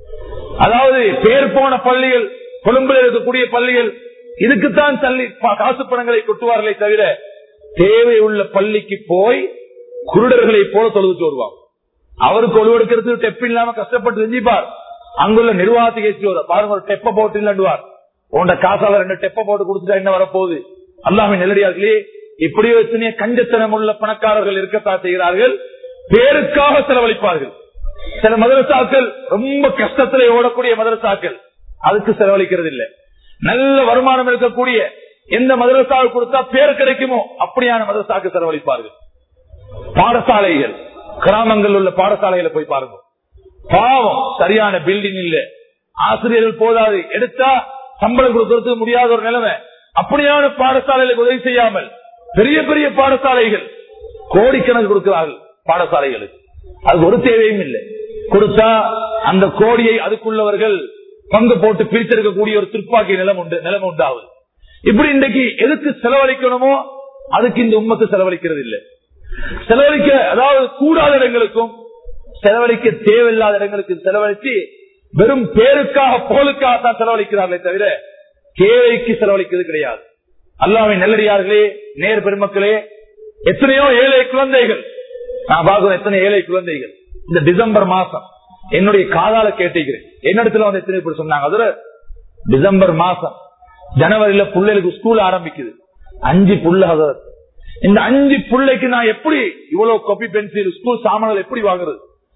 அதாவது பேர் போன பள்ளிகள், கொழும்புல இருக்கக்கூடிய பள்ளிகள், இதுக்குத்தான் தள்ளி காசு பணங்களை கொட்டுவார்களே தவிர தேவை உள்ள பள்ளிக்கு போய் குருடர்களை போல தொழுது வருவாங்க. அவருக்கு ஒழுவெடுக்கிறது டெப் இல்லாம கஷ்டப்பட்டு செஞ்சிப்பார். அங்குள்ள நிர்வாகத்துக்கு ஏற்றி பாருங்க, ஒரு டெப்ப போட்டு இல்லைண்டுவார். உண்ட காசால ரெண்டு டெப்ப போட்டு கொடுத்துட்டா என்ன வரப்போகுது? அல்லாஹ்வின் நல்லடியார்களே, இப்படியோ எத்தனையோ கஞ்சத்தனம் உள்ள பணக்காரர்கள் இருக்கத்தான் செய்கிறார்கள். பேருக்காக செலவழிப்பார்கள். சில மதரசாக்கள் ரொம்ப கஷ்டத்திலே ஓடக்கூடிய மதரசாக்கள், அதுக்கு செலவழிக்கிறது இல்லை. நல்ல வருமானம் இருக்கக்கூடிய எந்த மதரசாவுக்கு கொடுத்தா பேர் கிடைக்குமோ அப்படியான மதரசாக்கு செலவழிப்பார்கள். பாடசாலைகள், கிராமங்கள் உள்ள பாடசாலைகளை போய் பாருங்க, பாவம், சரியான பில்டிங் இல்ல, ஆசிரியர்கள் போதாது, எடுத்தா சம்பளம் கொடுக்கறதுக்கு முடியாத ஒரு நிலைமை. அப்படியான பாடசாலைகளுக்கு உதவி செய்யாமல் பெரிய பெரிய பாடசாலைகள் கோடிக்கணக்கு கொடுக்கிறார்கள் பாடசாலைகளுக்கு. அது ஒரு தேவையும் இல்லை. கொடுத்தா அந்த கோடியை அதுக்குள்ளவர்கள் பங்கு போட்டு பிரித்தெடுக்கக்கூடிய ஒரு துப்பாக்கி நிலம் உண்டு நிலைமை உண்டாவது. இப்படி இன்றைக்கு எதுக்கு செலவழிக்கணுமோ அதுக்கு இந்த உம்மத்து செலவழிக்கிறது இல்லை. செலவழிக்க அதாவது கூடாத இடங்களுக்கும் செலவழிக்க தேவையில்லாத இடங்களுக்கு செலவழித்து வெறும் பேருக்காக புகழுக்காக தான் செலவழிக்கிறார்களே தவிர தேவைக்கு செலவழிக்கிறது கிடையாது. அல்லாஹ்வின் நல்லடியார்களே, நேர் பெருமக்களே, எத்தனையோ ஏழை குழந்தைகள் நான் பார்க்கிறேன், எத்தனை ஏழை குழந்தைகள் இந்த டிசம்பர் மாசம் என்னுடைய காதால கேட்டிருக்கிறேன். என்னிடத்துல வந்து எத்தனை பேர் சொன்னாங்க, அதுல டிசம்பர் மாசம் ஜனவரியில பிள்ளைகளுக்கு ஸ்கூல் ஆரம்பிக்குது, அஞ்சு புள்ள. இந்த அஞ்சு பிள்ளைக்கு நான் எப்படி இவ்வளவு காப்பி பென்சில் ஸ்கூல் சாமான்கள் எப்படி வாங்குறது?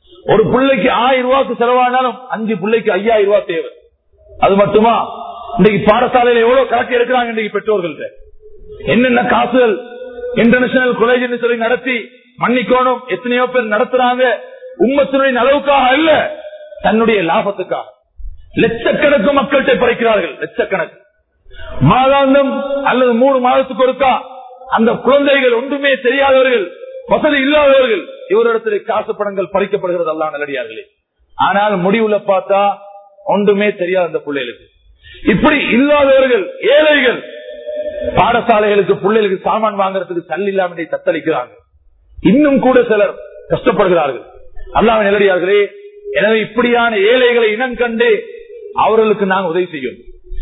ஒரு பிள்ளைக்கு ஆயிரம் ரூபாய்க்கு செலவானாலும் அஞ்சு பிள்ளைக்கு ஐயாயிரம் ரூபாய் தேவை. அது மட்டுமா, இன்னைக்கு பாடசாலையில எவ்வளவு கணக்கு எடுக்கிறாங்க இன்னைக்கு பெற்றோர்கள்ட்ட. என்னென்ன காசுகள் இன்டர்நேஷனல் காலேஜ் சொல்லி நடத்தி மன்னிக்கோணும் எத்தனையோ பேர் நடத்துறாங்க. உம்மத்தினுடைய அளவுக்காக அல்ல, தன்னுடைய லாபத்துக்காக. லட்சக்கணக்கு மக்கள்கிட்ட பறிக்கிறார்கள், லட்சக்கணக்கு. மாதாந்தம் அல்லது மூணு மாதத்துக்கு ஒருக்கா அந்த குழந்தைகள் ஒன்றுமே தெரியாதவர்கள், வசதி இல்லாதவர்கள், இவரிடத்தில் காசு பணங்கள் பறிக்கப்படுகிறது. அல்லாஹ் நல்லடியார்களே, ஆனால் முடிவுல பார்த்தா ஒன்றுமே தெரியாது அந்த பிள்ளைகளுக்கு. இப்படி இல்லாதவர்கள், ஏழைகள் பாடசாலைகளுக்கு பிள்ளைகளுக்கு சாமான் வாங்குறதுக்கு தள்ளி இல்லாம தத்தளிக்கிறாங்க. இன்னும் கூட சிலர் கஷ்டப்படுகிறார்கள். அல்லாஹ் நல்லடியார்களே, எனவே இப்படியான ஏழைகளை இனம் கண்டு அவர்களுக்கு நாங்கள் உதவி செய்யும்.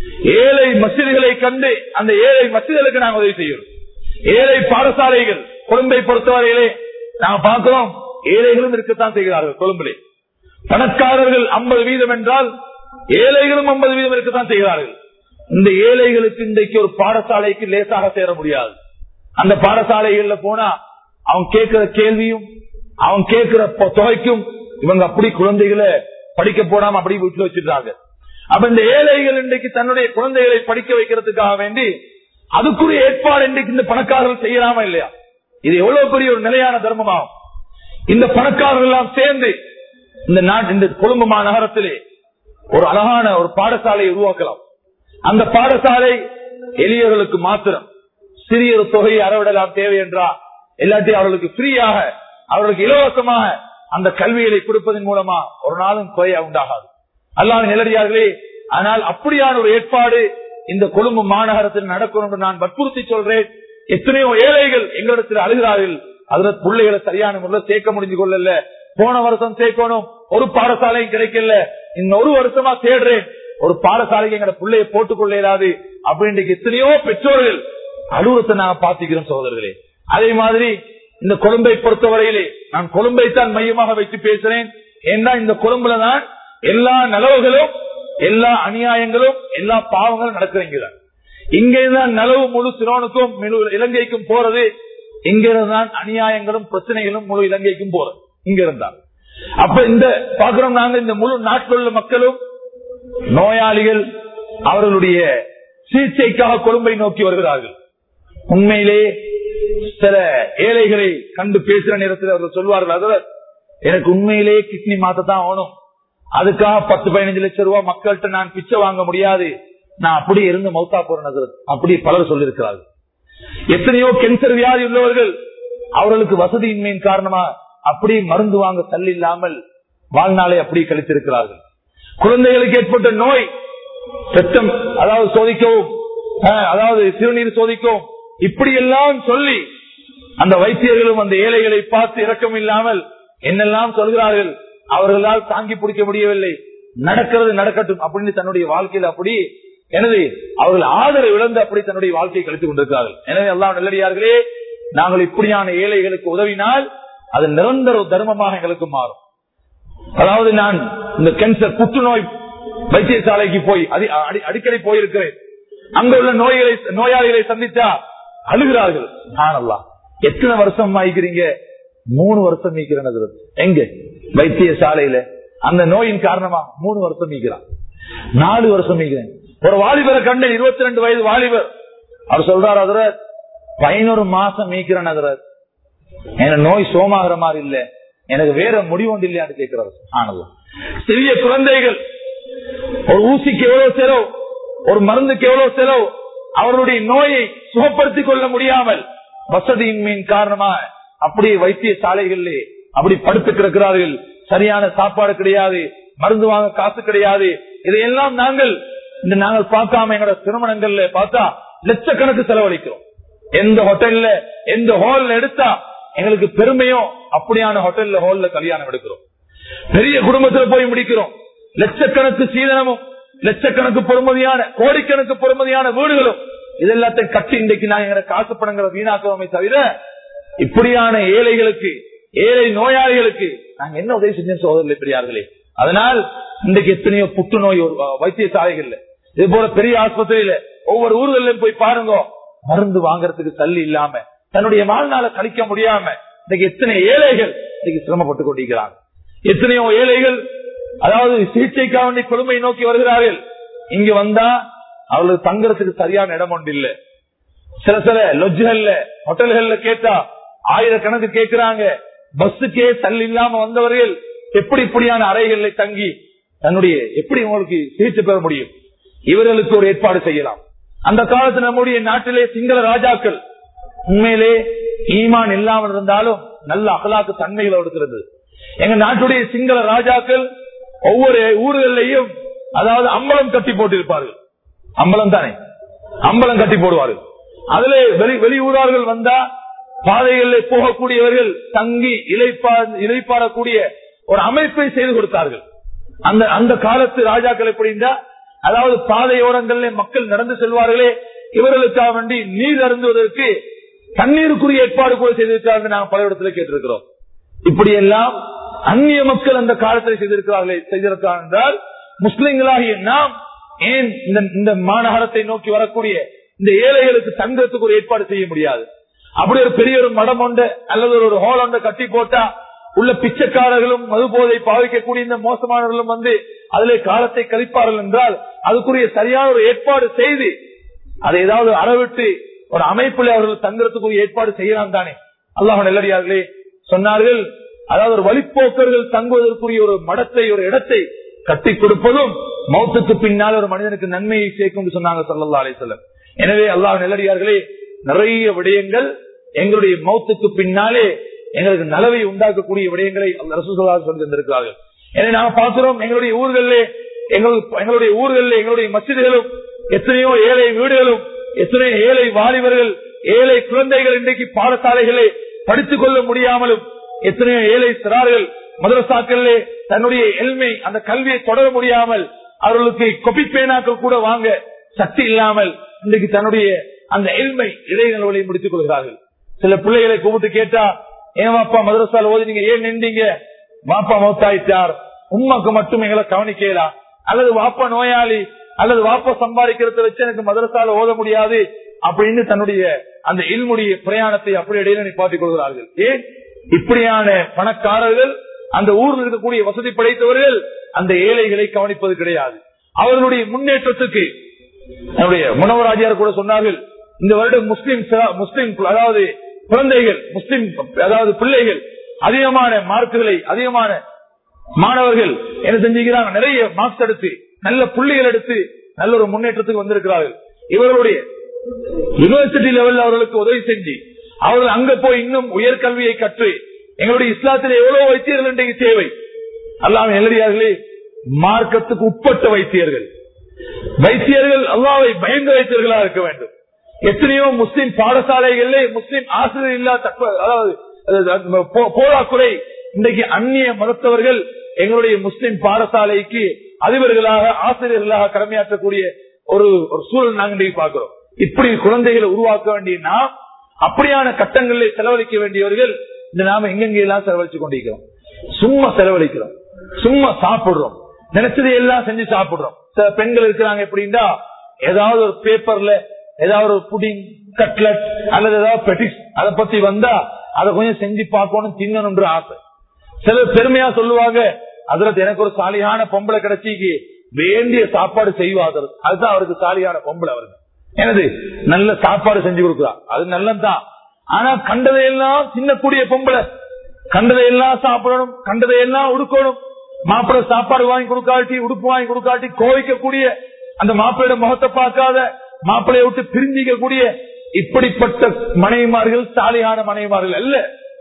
ஏழை மஸ்ஜிதுகளை கண்டு அந்த ஏழை மஸ்ஜிதுகளுக்கு நாங்கள் உதவி செய்யும். ஏழை பாடசாலைகள் கொழும்பை பொறுத்தவரையிலே நாங்கள் பார்க்கிறோம், ஏழைகளும் இருக்கத்தான் செய்கிறார்கள். கொழும்பிலே பணக்காரர்கள் ஐம்பது வீதம் என்றால் ஏழைகளும் ஐம்பது வீதம் இருக்கத்தான் செய்கிறார்கள். இந்த ஏழைகளுக்கு இன்றைக்கு ஒரு பாடசாலைக்கு லேசாக சேர முடியாது. அந்த பாடசாலைகள்ல போனா அவன் கேட்கிற கேள்வியும் அவன் கேட்கிற தொகைக்கும் இவங்க அப்படி குழந்தைகளை படிக்க போடாம அப்படி வீட்டுல வச்சிருக்காங்க. அப்ப இந்த ஏழைகள் இன்றைக்கு தன்னுடைய குழந்தைகளை படிக்க வைக்கிறதுக்காக வேண்டி அதுக்குரிய ஏற்பாடு இன்றைக்கு இந்த பணக்காரர்கள் செய்யலாமா இல்லையா? இது எவ்வளவு பெரிய ஒரு நிலையான தர்மமாகும். இந்த பணக்காரர்கள் எல்லாம் சேர்ந்து இந்த நாட்டு இந்த கொழும்பு மாநகரத்திலே ஒரு அழகான ஒரு பாடசாலையை உருவாக்கலாம். அந்த பாடசாலை எளியவர்களுக்கு மாத்திரம் சிறிய தொகையை அறவிடலாம் தேவை என்றா, எல்லாத்தையும் அவர்களுக்கு ஃப்ரீயாக அவர்களுக்கு இலவசமாக அந்த கல்விகளை கொடுப்பதன் மூலமா ஒரு நாளும் தொகை உண்டாகாது. அல்லாஹ் நல்லடியார்களே, ஆனால் அப்படியான ஒரு ஏற்பாடு இந்த கொழும்பு மாநகரத்தில் நடக்கும் என்று நான் வற்புறுத்தி சொல்றேன். எத்தனையோ ஏழைகள் எங்களிடத்தில் அழுகிறார்கள், அதுல பிள்ளைகளை சரியான முறையில் சேர்க்க முடிஞ்சு கொள்ளல. போன வருஷம் சேர்க்கணும், ஒரு பாடசாலையும் கிடைக்கல, இன்னொரு வருஷமா தேடுறேன், ஒரு பாடசாலைக்கு எங்க பிள்ளைய போட்டுக் கொள்ள இயலாது அப்படின்னு எத்தனையோ பெற்றோர்கள் அலுவலகத்தை நாங்க பாத்துக்கிறோம் சகோதரர்களே. அதே மாதிரி இந்த கொழும்பை பொறுத்தவரையிலே நான் கொழும்பை தான் மையமாக வைத்து பேசுறேன். ஏன்னா இந்த கொழும்புல தான் எல்லா நலவுகளும் எல்லா அநியாயங்களும் எல்லா பாவங்களும் நடக்கிறீங்க. இங்கேதான் நலவு முழு சிரோனுக்கும் முழு இலங்கைக்கும் போறது, இங்கிருந்தான் அநியாயங்களும் பிரச்சனைகளும் முழு இலங்கைக்கும் போறது இங்க இருந்தால். அப்ப இந்த பாக்குறோம் நாங்க இந்த முழு நாட்டில் உள்ள மக்களும் நோயாளிகள் அவர்களுடைய சிகிச்சைக்காக கொழும்பை நோக்கி வருகிறார்கள். உண்மையிலே சில ஏழைகளை கண்டு பேசுற நேரத்தில் அவர்கள் சொல்வார்கள், அதில் எனக்கு உண்மையிலே கிட்னி மாத்தத்தான் ஆகணும், அதுக்காக பத்து பதினஞ்சு லட்சம் ரூபாய் மக்கள்கிட்ட நான் பிச்சை வாங்க முடியாது, நான் அப்படி இருந்து மௌத்தா போறேன், அப்படி பலர் சொல்லியிருக்கிறார்கள். எத்தனையோ கேன்சர் வியாதி உள்ளவர்கள் அவர்களுக்கு வசதியின்மையின் காரணமா அப்படி மருந்து வாங்க தள்ளி இல்லாமல் வாழ்நாளை அப்படி கழித்திருக்கிறார்கள். குழந்தைகளுக்கு ஏற்பட்ட நோய் ரத்தம் அதாவது சோதிக்கவும், அதாவது சிறுநீர் சோதிக்கவும், இப்படி எல்லாம் சொல்லி அந்த வைத்தியர்களும் அந்த ஏழைகளை பார்த்து இரக்கம் இல்லாமல் என்னெல்லாம் சொல்கிறார்கள். அவர்களால் தாங்கி பிடிக்க முடியவில்லை, நடக்கிறது நடக்கட்டும் அப்படின்னு தன்னுடைய வாழ்க்கையில் அப்படி எனவே அவர்கள் ஆதரவு இழந்து அப்படி தன்னுடைய வாழ்க்கையை கழித்துக் கொண்டிருக்கிறார்கள். எனவே எல்லாம் நல்லடியார்களே, நாங்கள் இப்படியான ஏழைகளுக்கு உதவினால் அது நிரந்தர தர்மமாக எங்களுக்கு மாறும். அதாவது நான் இந்த கேன்சர் புற்றுநோய் வைத்தியசாலைக்கு போய் அடிக்கடி போயிருக்கிறேன். அங்க உள்ள நோய்களை நோயாளிகளை சந்தித்தா அழுகிறார்கள். ஆனல்லாம் எத்தனை வருஷம் ஆகிக்கிறீங்க? மூணு வருஷம் நீக்கிறது. எங்க வைத்தியசாலையில அந்த நோயின் காரணமா மூணு வருஷம் நீக்கிறான், நாலு வருஷம் நீக்கிறேன். ஒரு வாலிபரை கண்டேன், இருபத்தி ரெண்டு வயது வாலிபர். அவர் சொல்றாரு, அதுல பதினோரு மாசம் நீக்கிறேன், அதுல எனக்கு நோய் சோமாகிற மாதிரி இல்ல, எனக்கு வேற முடிவு ஒன்று இல்லையான்னு கேட்கிறாரு. ஆனல்லாம் சிறிய குழந்தைகள் ஒரு ஊசிக்கு எவ்வளவு செலவு, ஒரு மருந்துக்கு எவ்வளவு செலவு, அவருடைய நோயை சுகப்படுத்திக் கொள்ள முடியாமல் வசதியின்மையின் காரணமா அப்படியே வைத்தியசாலைகளிலே அப்படி படுத்து கிடக்கிறார்கள். சரியான சாப்பாடு கிடையாது, மருந்து வாங்க காசு கிடையாது. இதையெல்லாம் நாங்கள் இந்த நாங்கள் பார்க்காம எங்களோட திருமணங்கள்ல பார்த்தா லட்சக்கணக்கு செலவழிக்கிறோம். எந்த ஹோட்டல்ல எந்த ஹால்ல எடுத்தா எங்களுக்கு பெருமையும் அப்படியான ஹோட்டல்ல ஹால்ல கல்யாணம் எடுக்கிறோம். பெரிய குடும்பத்துல போய் முடிக்கிறோம். லட்சக்கணக்கு சீதனமும் லட்சக்கணக்கு பொறுமதியான கோடிக்கணக்கு பொறுமதியான வீடுகளும் இதெல்லாத்தையும் கட்டி இன்றைக்கு நாங்க எங்க காசு பணங்களை வீணாக்குவோமே தவிர இப்படியான ஏழைகளுக்கு ஏழை நோயாளிகளுக்கு நாங்க என்ன உதவி செஞ்சோம் சோதரர்களே பெரியார்களே. அதனால் இன்றைக்கு எத்தனையோ புற்றுநோய் வைத்தியசாலைகள்ல இது போல பெரிய ஆஸ்பத்திரியில ஒவ்வொரு ஊர்களிலும் போய் பாருங்க, மருந்து வாங்கறதுக்கு தள்ளி இல்லாம தன்னுடைய வாழ்நாளை கழிக்க முடியாம இன்னைக்கு எத்தனை ஏழைகள் இன்னைக்கு சிரமப்பட்டு கொண்டிருக்கிறாங்க. எத்தனையோ ஏழைகள் அதாவது சிகிச்சைக்காக வேண்டிய கொழும்பை நோக்கி வருகிறார்கள். இங்க வந்தா அவர்களுக்கு தங்கறதுக்கு சரியான இடம் ஒன்று இல்ல. சில சில லொஜ்ஜுகள்ல ஹோட்டல்கள்ல கேட்டா ஆயிரக்கணக்கு கேட்கிறாங்க. பஸ்ஸுக்கே தள்ளி இல்லாம வந்தவர்கள் எப்படி இப்படியான அறைகள்ல தங்கி தன்னுடைய எப்படி உங்களுக்கு சிகிச்சை பெற முடியும்? இவர்களுக்கு ஒரு ஏற்பாடு செய்யலாம். அந்த காலத்தில் நம்முடைய நாட்டிலே சிங்கள ராஜாக்கள் உண்மையிலே ஈமான் இல்லாமல் இருந்தாலும் நல்ல அகலாக்கு தன்மைகளோடு இருக்கிறது. எங்க நாட்டுடைய சிங்கள ராஜாக்கள் ஒவ்வொரு ஊர்களையும் அதாவது அம்பலம் கட்டி போட்டிருப்பார்கள். அம்பலம் தானே, அம்பலம் கட்டி போடுவார்கள். அதுல வெளி வெளியூரார்கள் வந்தா பாதைகளில் போகக்கூடியவர்கள் தங்கி இலைப்பா இலைப்பாடக்கூடிய ஒரு அமைப்பை செய்து கொடுத்தார்கள். அந்த அந்த காலத்து ராஜாக்கள் எப்படின்னா அதாவது பாதையோரங்களிலே மக்கள் நடந்து செல்வார்களே, இவர்களுக்காக வேண்டி நீர் அருந்துவதற்கு தண்ணீருக்குரிய ஏற்பாடு கூட செய்திருக்கிறார்கள். நாங்கள் பல இடத்துல கேட்டிருக்கிறோம். இப்படி எல்லாம் அந்நிய மக்கள் அந்த காலத்தில் செய்திருக்கிறார்களே செய்திருக்கிறார் என்றால் முஸ்லிம்களாகிய நாம் ஏன் இந்த மாநகரத்தை நோக்கி வரக்கூடிய இந்த ஏழைகளுக்கு தங்கத்துக்கு ஒரு ஏற்பாடு செய்ய முடியாது? அப்படி ஒரு பெரிய ஒரு மடம் ஒன்று அல்லது ஒரு ஹோல் ஒன்றை கட்டி போட்டா உள்ள பிச்சைக்காரர்களும் மது போதை பாவிக்கக்கூடிய இந்த மோசமானவர்களும் வந்து அதிலே காலத்தை கழிப்பார்கள் என்றால் அதுக்குரிய சரியான ஒரு ஏற்பாடு செய்து அதை ஏதாவது அறவிட்டு ஒரு அமைப்பில் அவர்கள் தங்குறதுக்குரிய ஏற்பாடு செய்யலாம் தானே. அல்லாஹ் நல்லடியார்களே சொன்னார்கள், அதாவது ஒரு வழிப்போக்கர்கள் தங்குவதற்குரிய ஒரு மடத்தை ஒரு இடத்தை கட்டி கொடுப்பதும் மௌத்துக்கு பின்னால் ஒரு மனிதனுக்கு நன்மையை சேர்க்கும் சொன்னாங்க ஸல்லல்லாஹு அலைஹி வஸல்லம். எனவே அல்லாஹ் நல்லடியார்களே நிறைய விடயங்கள் எங்களுடைய மௌத்துக்கு பின்னாலே எங்களுக்கு நலவை உண்டாக்கக்கூடிய விடயங்களை ரசூலுல்லாஹி ஸல்லல்லாஹு அலைஹி வஸல்லம் சொல்லி தந்திருக்கிறார்கள். எனவே நாம பார்க்கிறோம் எங்களுடைய ஊர்களிலே எங்களுடைய ஊர்களிலே எங்களுடைய மஸ்ஜிதுகளும் எத்தனையோ ஏழை வீடுகளும் எத்தனையோ ஏழை வாலிபர்கள் ஏழை குழந்தைகள் இன்றைக்கு பாடசாலைகளை படித்துக் கொள்ள முடியாமலும் எத்தனையோ ஏழை சிறார்கள் மதரசாக்களிலே தன்னுடைய எல்மை அந்த கல்வியை தொடர முடியாமல் அவர்களுக்கு கொப்பி பேனாக்கள் கூட வாங்க சக்தி இல்லாமல் இன்றைக்கு தன்னுடைய அந்த எல்மை இடைநிலை முடித்துக் கொள்கிறார்கள். சில பிள்ளைகளை கூப்பிட்டு கேட்டா, ஏன் வாப்பா மதரசால ஓதி நீங்க ஏன் நின்றீங்க? வாப்பா மௌத்தாயிட்டார், உம்மாக்கு மட்டும் எங்களை கவனிக்கலாம், அல்லது வாப்பா நோயாளி, அல்லது வாப்பா சம்பாதிக்கிறத வச்சு எனக்கு மதரசால ஓத முடியாது அப்படின்னு தன்னுடைய அந்த இல்முடைய பிரயாணத்தை அப்படி இடையில நிப்பாட்டிக் கொள்கிறார்கள். ஏன் இப்படியான பணக்காரர்கள் அந்த ஊரில் இருக்கக்கூடிய வசதி படைத்தவர்கள் அந்த ஏழைகளை கவனிப்பது கிடையாது. அவர்களுடைய முன்னேற்றத்துக்கு என்னுடைய முனவராஜியார் கூட சொன்னார்கள், இந்த வருடம் முஸ்லிம் முஸ்லிம் அதாவது குழந்தைகள் முஸ்லிம் அதாவது பிள்ளைகள் அதிகமான மார்க்குகளை அதிகமான மாணவர்கள் என்ன செஞ்சுக்கிறாங்க, நிறைய மார்க்ஸ் எடுத்து நல்ல புள்ளிகள் எடுத்து நல்ல ஒரு முன்னேற்றத்துக்கு வந்திருக்கிறார்கள். இவர்களுடைய யூனிவர்சிட்டி லெவலில் அவர்களுக்கு உதவி செஞ்சு அவர்கள் அங்க போய் இன்னும் உயர்கல்வியை கற்று எங்களுடைய இஸ்லாத்தில் எவ்வளவு வைத்தியர்கள் இன்றைக்கு தேவை. அல்லாஹ் எழுதியார்களே மார்க்கத்துக்கு உட்பட்ட வைத்தியர்கள் வைத்தியர்கள் அல்லாஹ்வை பயந்த வைத்தியர்களாக இருக்க வேண்டும். எத்தனையோ முஸ்லிம் பாடசாலைகளிலே முஸ்லிம் ஆசிரியர் இல்லா அதாவது போராக்குறை இன்றைக்கு அந்நிய மதத்தவர்கள் எங்களுடைய முஸ்லிம் பாடசாலைக்கு அதிபர்களாக ஆசிரியர்களாக கடமையாற்றக்கூடிய ஒரு சூழல் நாங்கள் பார்க்கிறோம். இப்படி குழந்தைகளை உருவாக்க வேண்டிய நாம் அப்படியான கட்டங்களில் செலவழிக்க வேண்டியவர்கள் இந்த நாம எங்கெங்கெல்லாம் செலவழிச்சு கொண்டிருக்கிறோம். சும்மா செலவழிக்கிறோம், சும்மா சாப்பிடுறோம், நினைச்சதை எல்லாம் செஞ்சு சாப்பிடுறோம். சில பெண்கள் இருக்கிறாங்க எப்படின்னா ஏதாவது ஒரு பேப்பர்ல ஏதாவது ஒரு புடிங் கட்லட் அல்லது ஏதாவது பெட்டிஸ் அதை பத்தி வந்தா அதை கொஞ்சம் செஞ்சு பார்க்கணும் திங்கணும்ன்ற ஆசை. சிலர் பெருமையா சொல்லுவாங்க, அதுல எனக்கு ஒரு சாலியான பொம்பளை கிடைச்சிக்கு வேண்டிய சாப்பாடு செய்வார்கள், அதுதான் அவருக்கு சாலியான பொம்பளை. அவருக்கு எனது நல்ல சாப்பாடு செஞ்சு கொடுக்குறா, அது நல்லதுதான். ஆனா கண்டதையெல்லாம் சின்னக்கூடிய பொம்பளை, கண்டதையெல்லாம் சாப்பிடணும், கண்டதையெல்லாம் உடுக்கணும், மாப்பிள்ளை சாப்பாடு வாங்கி கொடுக்காட்டி உடுப்பு வாங்கி கொடுக்காட்டி கோவிக்கக்கூடிய அந்த மாப்பிள்ளையோட முகத்தை பார்க்காத மாப்பிள்ளையை விட்டு பிரிஞ்சிக்க கூடிய இப்படிப்பட்ட மனைவிமார்கள் சாலியான மனைவிமார்கள் அல்ல.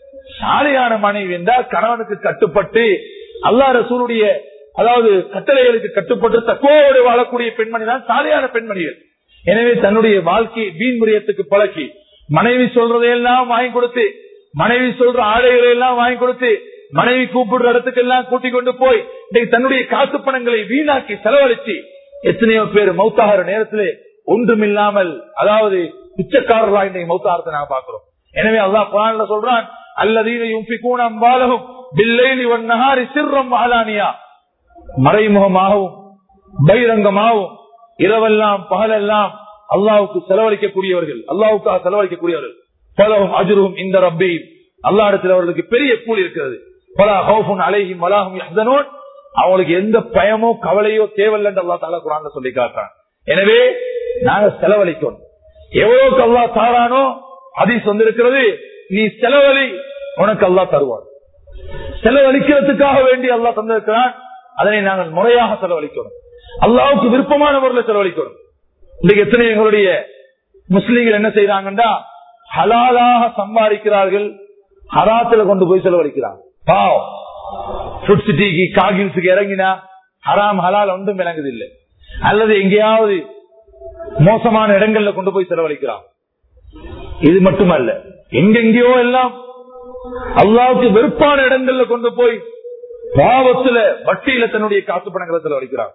சாலியான மனைவி என்றால் கணவனுக்கு கட்டுப்பட்டு அல்லாஹ் ரசூலுடைய அதாவது கட்டளைகளுக்கு கட்டுப்பட்டு தக்குவோடு வாழக்கூடிய பெண்மணி தான் சாலியான பெண்மணிகள். எனவே தன்னுடைய வாழ்க்கையை வீண் முறையத்துக்கு பழக்கி மனைவி சொல்றதையெல்லாம் வாங்கி கொடுத்து மனைவி சொல்ற ஆடைகளை எல்லாம் வாங்கி கொடுத்து மனைவி கூப்பிடுற இடத்துக்கு எல்லாம் கூட்டிக் கொண்டு போய் தன்னுடைய காசு பணங்களை வீணாக்கி செலவழிச்சு எத்தனையோ பேர் மௌத்தாகிற நேரத்திலே ஒன்றுமில்லாமல் அதாவது பிச்சைக்காரர்களாக இன்றைக்கு மௌத்தாகிறத நாங்க பாக்குறோம். எனவே அல்லாஹ் குர்ஆன்ல சொல்றான், அல்லதீன யுன்ஃபிகூன அம்வாலஹும் பில்லைலி வன்னஹாரி சிர்ரம் வஅலானியா, மறைமுகமாகவும் பகிரங்கமாகவும் இரவெல்லாம் பகலெல்லாம் அல்லாஹ்வுக்கு செலவழிக்கக்கூடியவர்கள், அல்லாஹ்வுக்காக செலவழிக்கக்கூடியவர்கள். ஃபலஹும் அஜ்ருஹும் இன்த ரப்பீஹிம், அல்லாஹ்விடத்தில் அவர்களுக்கு பெரிய கூலி இருக்கிறது. வலா ஹௌஃபுன் அலைஹிம் வலா ஹும் யஹ்ஸனூன், அவங்களுக்கு எந்த பயமோ கவலையோ தேவையில்லைன்னு அல்லாஹ் தஆலா குர்ஆன்ல சொல்லி காட்டுறான். எனவே நாங்க செலவழிக்கணும். எவ்வளவுக்கு அல்லாஹ் தாரானோ ஹதீஸ் வந்திருக்கிறது, நீ செலவழி உனக்கு அல்லாஹ் தருவான். செலவழிக்கிறதுக்காக வேண்டி அல்லாஹ் தந்திருக்கிறான், அதனை நாங்கள் முறையாக செலவழிக்கணும். அல்லாஹ்வுக்கு விருப்பமான முறையில் செலவழிக்கணும். இன்னைக்கு எத்தனை எங்களுடைய முஸ்லிம்கள் என்ன செய்யறாங்கன்னா, ஹலாலாக சம்பாதிக்கிறார்கள், ஹராத்துல கொண்டு போய் செலவழிக்கிறாங்க. பாவம், ஃபுட் சிட்டிக்கு காகில்ஸுக்கு இறங்கினா ஹராம் ஹலால் ஒன்றும் விளங்குது இல்லை, அல்லது எங்கேயாவது மோசமான இடங்கள்ல கொண்டு போய் செலவழிக்கிறான். இது மட்டுமல்ல, எங்கெங்கயோ எல்லாம் அல்லாஹ்வுக்கு வெறுப்பான இடங்கள்ல கொண்டு போய் பாவத்துல வட்டியில தன்னுடைய காசு பணங்களை செலவழிக்கிறான்.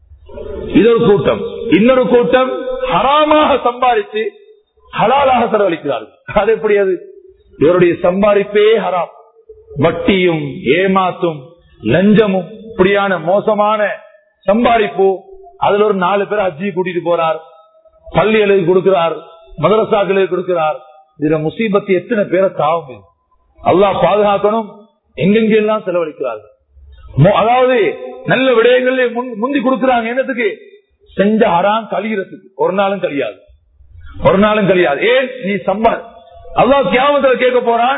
இது ஒரு கூட்டம். இன்னொரு கூட்டம் ஹராமாக சம்பாதித்து ஹலாலாக செலவழிக்கிறார்கள். அது எப்படி? அது இவருடைய சம்பாதிப்பே ஹராம். வட்டியும் ஏமாத்தும் லஞ்சமும் இப்படியான மோசமான சம்பாதிப்பு. அதுல ஒரு நாலு பேர் ஹஜ்ஜி கூட்டிட்டு போறார், பள்ளிகளுக்கு கொடுக்கிறார், மதரசாக்களுக்கு கொடுக்கிறார். இதுல முசீபத்து எத்தனை பேரை தாவும். அல்லாஹ் பாதுகாக்கணும். எங்கெங்கெல்லாம் செலவழிக்கிறார்கள். அதாவது நல்ல விடயங்களே முந்தி கொடுக்கிறாங்க. என்னத்துக்கு? செஞ்ச ஹராம் கழிகிறதுக்கு. ஒரு நாளும் கழியாது, ஒரு நாளும் கழியாது. ஏன்? நீ சம்பா அல்லாஹ் கியாமத்துல கேட்க போறான்,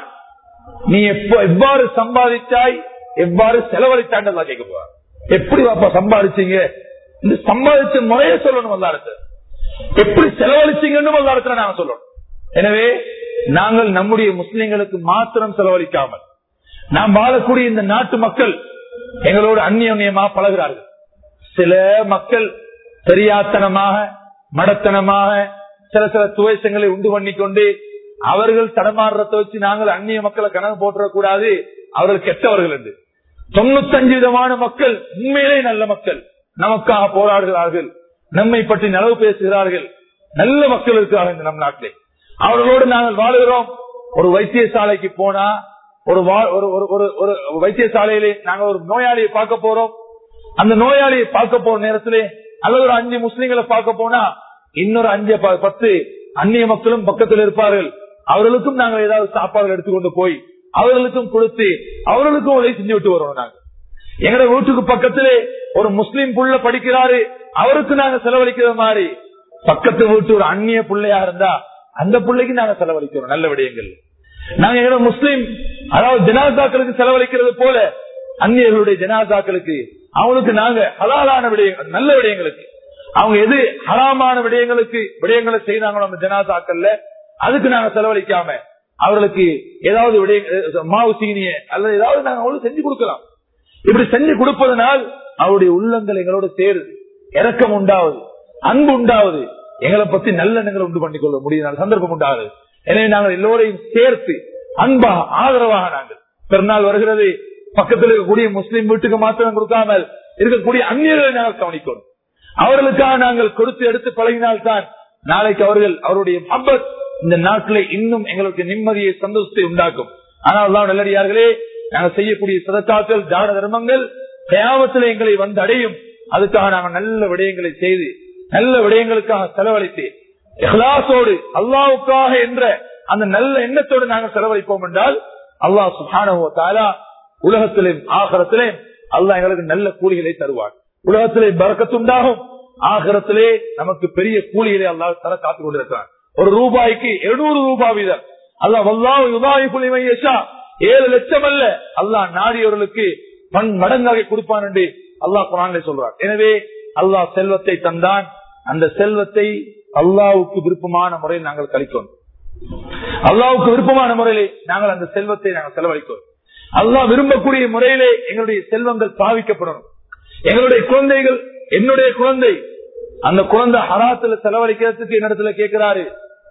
நீ எப்ப எவ்வாறு சம்பாதிச்சாய், எவ்வாறு செலவழித்தாண்டு அல்லாஹ் கேட்க போறான். எப்படி வாப்பா சம்பாதிச்சீங்க, இந்த சம்பாதிச்ச முறையை சொல்லணும். அல்லாஹ்வுக்கு எப்படி செலவழிச்சீங்கன்னு அல்லாஹ்வுக்கு நாங்க சொல்லணும். எனவே நாங்கள் நம்முடைய முஸ்லிம்களுக்கு மாத்திரம் செலவழிக்காமல், நாம் வாழக்கூடிய இந்த நாட்டு மக்கள் எங்களோடு அந்நியமா பழகிறார்கள். சில மக்கள் தெரியாத்தனமாக மடத்தனமாக சில சில துவேஷங்களை உண்டு பண்ணிக்கொண்டு அவர்கள் தடமாறுறத வச்சு நாங்கள் அந்நிய மக்களை கணக்கு போட்டுறக்கூடாது, அவர்கள் கெட்டவர்கள் என்று. தொண்ணூத்தஞ்சு விதமான மக்கள் உண்மையிலே நல்ல மக்கள், நமக்காக போராடுகிறார்கள், நம்மை பற்றி நலவு பேசுகிறார்கள், நல்ல மக்கள் இருக்கிறார்கள் இந்த நம் நாட்டிலே. அவர்களோடு நாங்கள் வாழுகிறோம். ஒரு வைத்தியசாலைக்கு போனா, ஒரு ஒரு வைத்தியசாலையிலே நாங்கள் ஒரு நோயாளியை பார்க்க போறோம். அந்த நோயாளியை பார்க்க போற நேரத்திலே அல்லது ஒரு அஞ்சு முஸ்லிம்களை பார்க்க போனா இன்னொரு அஞ்சு பத்து அந்நிய மக்களும் பக்கத்தில் இருப்பார்கள். அவர்களுக்கும் நாங்கள் ஏதாவது சாப்பாடு எடுத்துக்கொண்டு போய் அவர்களுக்கும் கொடுத்து அவர்களுக்கும் உதவி செஞ்சு விட்டு வருவோம். நாங்க எங்க வீட்டுக்கு பக்கத்திலே ஒரு முஸ்லீம் புள்ள படிக்கிறாரு, அவருக்கு நாங்க செலவழிக்கிற மாதிரி பக்கத்து வீட்டு ஒரு அந்நிய பிள்ளையா இருந்தா அந்த பிள்ளைக்கு நாங்க செலவழிக்கிறோம் நல்ல விடயங்கள். நாங்க எங்க முஸ்லீம் அதாவது ஜனாசாக்களுக்கு செலவழிக்கிறது போல அந்நியர்களுடைய ஜனாசாக்களுக்கு அவங்களுக்கு நாங்க ஹலாலான விடயங்கள் நல்ல விடயங்களுக்கு, அவங்க எது ஹராமான விடயங்களுக்கு விடயங்களை செய்தாங்களோ அந்த ஜனாசாக்கள்ல அதுக்கு நாங்க செலவழிக்காம அவர்களுக்கு ஏதாவது விடய மாவு சீனிய அல்லது ஏதாவது நாங்க அவங்களுக்கு செஞ்சு கொடுக்கலாம். இப்படி செஞ்சு கொடுப்பதனால் அவருடைய உள்ளங்கள் எங்களோட சேருது, இரக்கம் உண்டாவது, அன்பு உண்டாவது, எங்களை பத்தி நல்லெண்ணங்களை உண்டு பண்ணிக் கொள்ள முடியும் சந்தர்ப்பம் உண்டாகுது. எனவே நாங்கள் எல்லோரையும் சேர்த்து அன்பாக ஆதரவாக நாங்கள் பெருநாள் வருகிறது, பக்கத்தில் இருக்கக்கூடிய முஸ்லீம் வீட்டுக்கு மாத்திரம் கொடுக்காமல் இருக்கக்கூடிய அந்நியர்களை நாங்கள் கவனிக்கணும். அவர்களுக்காக நாங்கள் கொடுத்து எடுத்து பழகினால்தான் நாளைக்கு அவர்கள் அவருடைய மஹப்பத் இந்த நாட்டிலே இன்னும் எங்களுக்கு நிம்மதியை சந்தோஷத்தை உண்டாக்கும். ஆனால் தான் நல்லடியார்களே, நாங்கள் செய்யக்கூடிய சதக்காக்கள் தான தர்மங்கள் கியாமத்திலே எங்களை வந்து அடையும். அதுக்காக நாங்கள் நல்ல விடயங்களை செய்து நல்ல விடயங்களுக்காக செலவழித்து இஹ்லாஸோடு அல்லாஹ்வுக்காக என்ற அந்த நல்ல எண்ணத்தோடு நாங்கள் செலவழிப்போம் என்றால் அல்லாஹ் சுப்ஹானஹு வ தஆலா உலகத்திலே ஆகிரத்திலே அல்லாஹ் எங்களுக்கு நல்ல கூலிகளை தருவார். உலகத்திலே பரக்கத்து உண்டாகும், ஆகிரத்திலே நமக்கு பெரிய கூலிகளை அல்லாஹ் தர காத்துக் கொண்டிருக்கிறார். ஒரு ரூபாய்க்கு இருநூறு ரூபாய் வீதம் அல்லாஹ் வல்லாஹு யுதாயிஃபு லிமன் யஷா, ஏழு லட்சம் அல்ல அல்லாஹ் நாடியவர்களுக்கு பன் மடங்காக கொடுப்பான் என்று அல்லாஹ் குர்ஆனிலே சொல்றார். எனவே அல்லாஹ் செல்வத்தை தந்தான், அந்த செல்வத்தை அல்லாஹ்வுக்கு விருப்பமான முறையில் நாங்கள் கழிக்கணும். அல்லாஹ்வுக்கு விருப்பமான முறையிலே நாங்கள் அந்த செல்வத்தை நாங்கள் செலவழிக்கணும். அல்லாஹ் விரும்பக்கூடிய முறையிலே எங்களுடைய செல்வங்கள் பாவிக்கப்படணும். எங்களுடைய குழந்தைகள், என்னுடைய குழந்தை, அந்த குழந்தை ஹராத்துல செலவழிக்கிறதுக்கு என்னிடத்துல கேட்கிறாரு,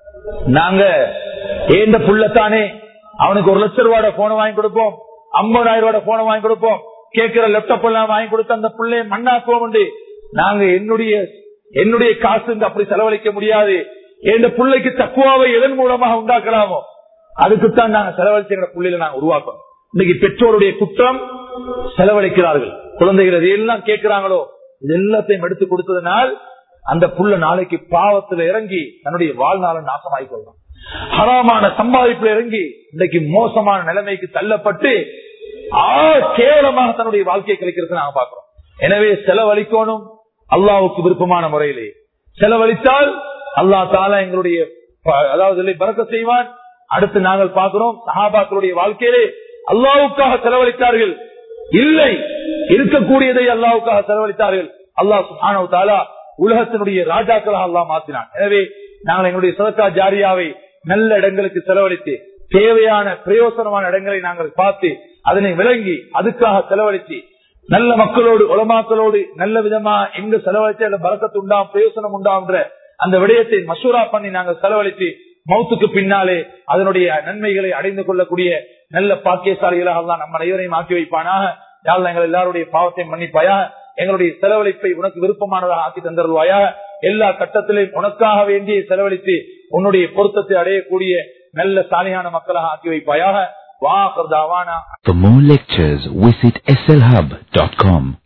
நாங்க ஏந்த புள்ளத்தானே அவனுக்கு ஒரு லட்சம் ரூபாய் போன வாங்கி கொடுப்போம், ஐம்பதாயிரம் ரூபாய் போன வாங்கி கொடுப்போம், கேட்கிற லேப்டாப் எல்லாம் வாங்கி கொடுத்து அந்த பிள்ளைய மண்ணாக்குவோம் என்று நாங்க என்னுடைய என்னுடைய காசு அப்படி செலவழிக்க முடியாது. எந்த பிள்ளைக்கு தக்குவாவை எதன் மூலமாக உண்டாக்கலாமோ அதுக்குத்தான் நாங்க செலவழிச்சு எங்க பிள்ளைகளை நாங்க உருவாக்கணும். இன்னைக்கு பெற்றோருடைய குற்றம் செலவழிக்கிறார்கள், குழந்தைகள் எல்லாம் கேட்கிறாங்களோ இது எல்லாத்தையும் எடுத்து கொடுத்ததுனால் அந்த புள்ள நாளைக்கு பாவத்துல இறங்கி தன்னுடைய வாழ்நாளை நாசமாகி கொள்ளலாம். ஹராமான சம்பாதிப்புல இறங்கி இன்னைக்கு மோசமான நிலைமைக்கு தள்ளப்பட்டு கேவலமாக தன்னுடைய வாழ்க்கையை கழிக்கிறது நாங்க பாக்குறோம். எனவே செலவழிக்கணும் அல்லாஹ்வுக்கு விருப்பமான முறையிலே. செலவழித்தால் அல்லாஹ் தஆலா எங்களுடைய அதாவது பரக்கத் செய்வான். அடுத்து நாங்கள் பார்க்கிறோம் சஹாபாக்களுடைய வாழ்க்கையிலே அல்லாஹ்வுக்காக செலவழித்தார்கள். இல்லை, இருக்கக்கூடியதை அல்லாஹ்வுக்காக செலவழித்தார்கள். அல்லாஹ் சுப்ஹானஹு வ தஆலா உலகத்தினுடைய ராஜாக்களாக அல்லாஹ் மாற்றினான். எனவே நாங்கள் எங்களுடைய சதகா ஜாரியாவை நல்ல இடங்களுக்கு செலவழித்து தேவையான பிரயோசனமான இடங்களை நாங்கள் பார்த்து அதனை விளங்கி அதுக்காக செலவழித்து நல்ல மக்களோடு உலமாக்களோடு நல்ல விதமா எங்க செலவழித்து அந்த பரக்கத்து உண்டாம் பிரயோசனம் உண்டாம்ன்ற அந்த விடயத்தை மசூரா பண்ணி நாங்கள் செலவழித்து மௌத்துக்கு பின்னாலே அதனுடைய நன்மைகளை அடைந்து கொள்ளக்கூடிய நல்ல பாக்கியசாலிகளாக அல்லாஹ் நம்ம அனைவரையும் ஆக்கி வைப்பானாக. யா அல்லாஹ் எங்கள் எல்லாருடைய பாவத்தை மன்னிப்பாயா, எங்களுடைய செலவழிப்பை உனக்கு விருப்பமானதாக ஆக்கி தந்தருவாயா. எல்லா கட்டத்திலும் உனக்காக வேண்டிய செலவழித்து உன்னுடைய பொருத்தத்தை அடையக்கூடிய நல்ல சாலியான மக்களாக ஆக்கி வைப்பாயாக. For more lectures, visit S L hub dot com.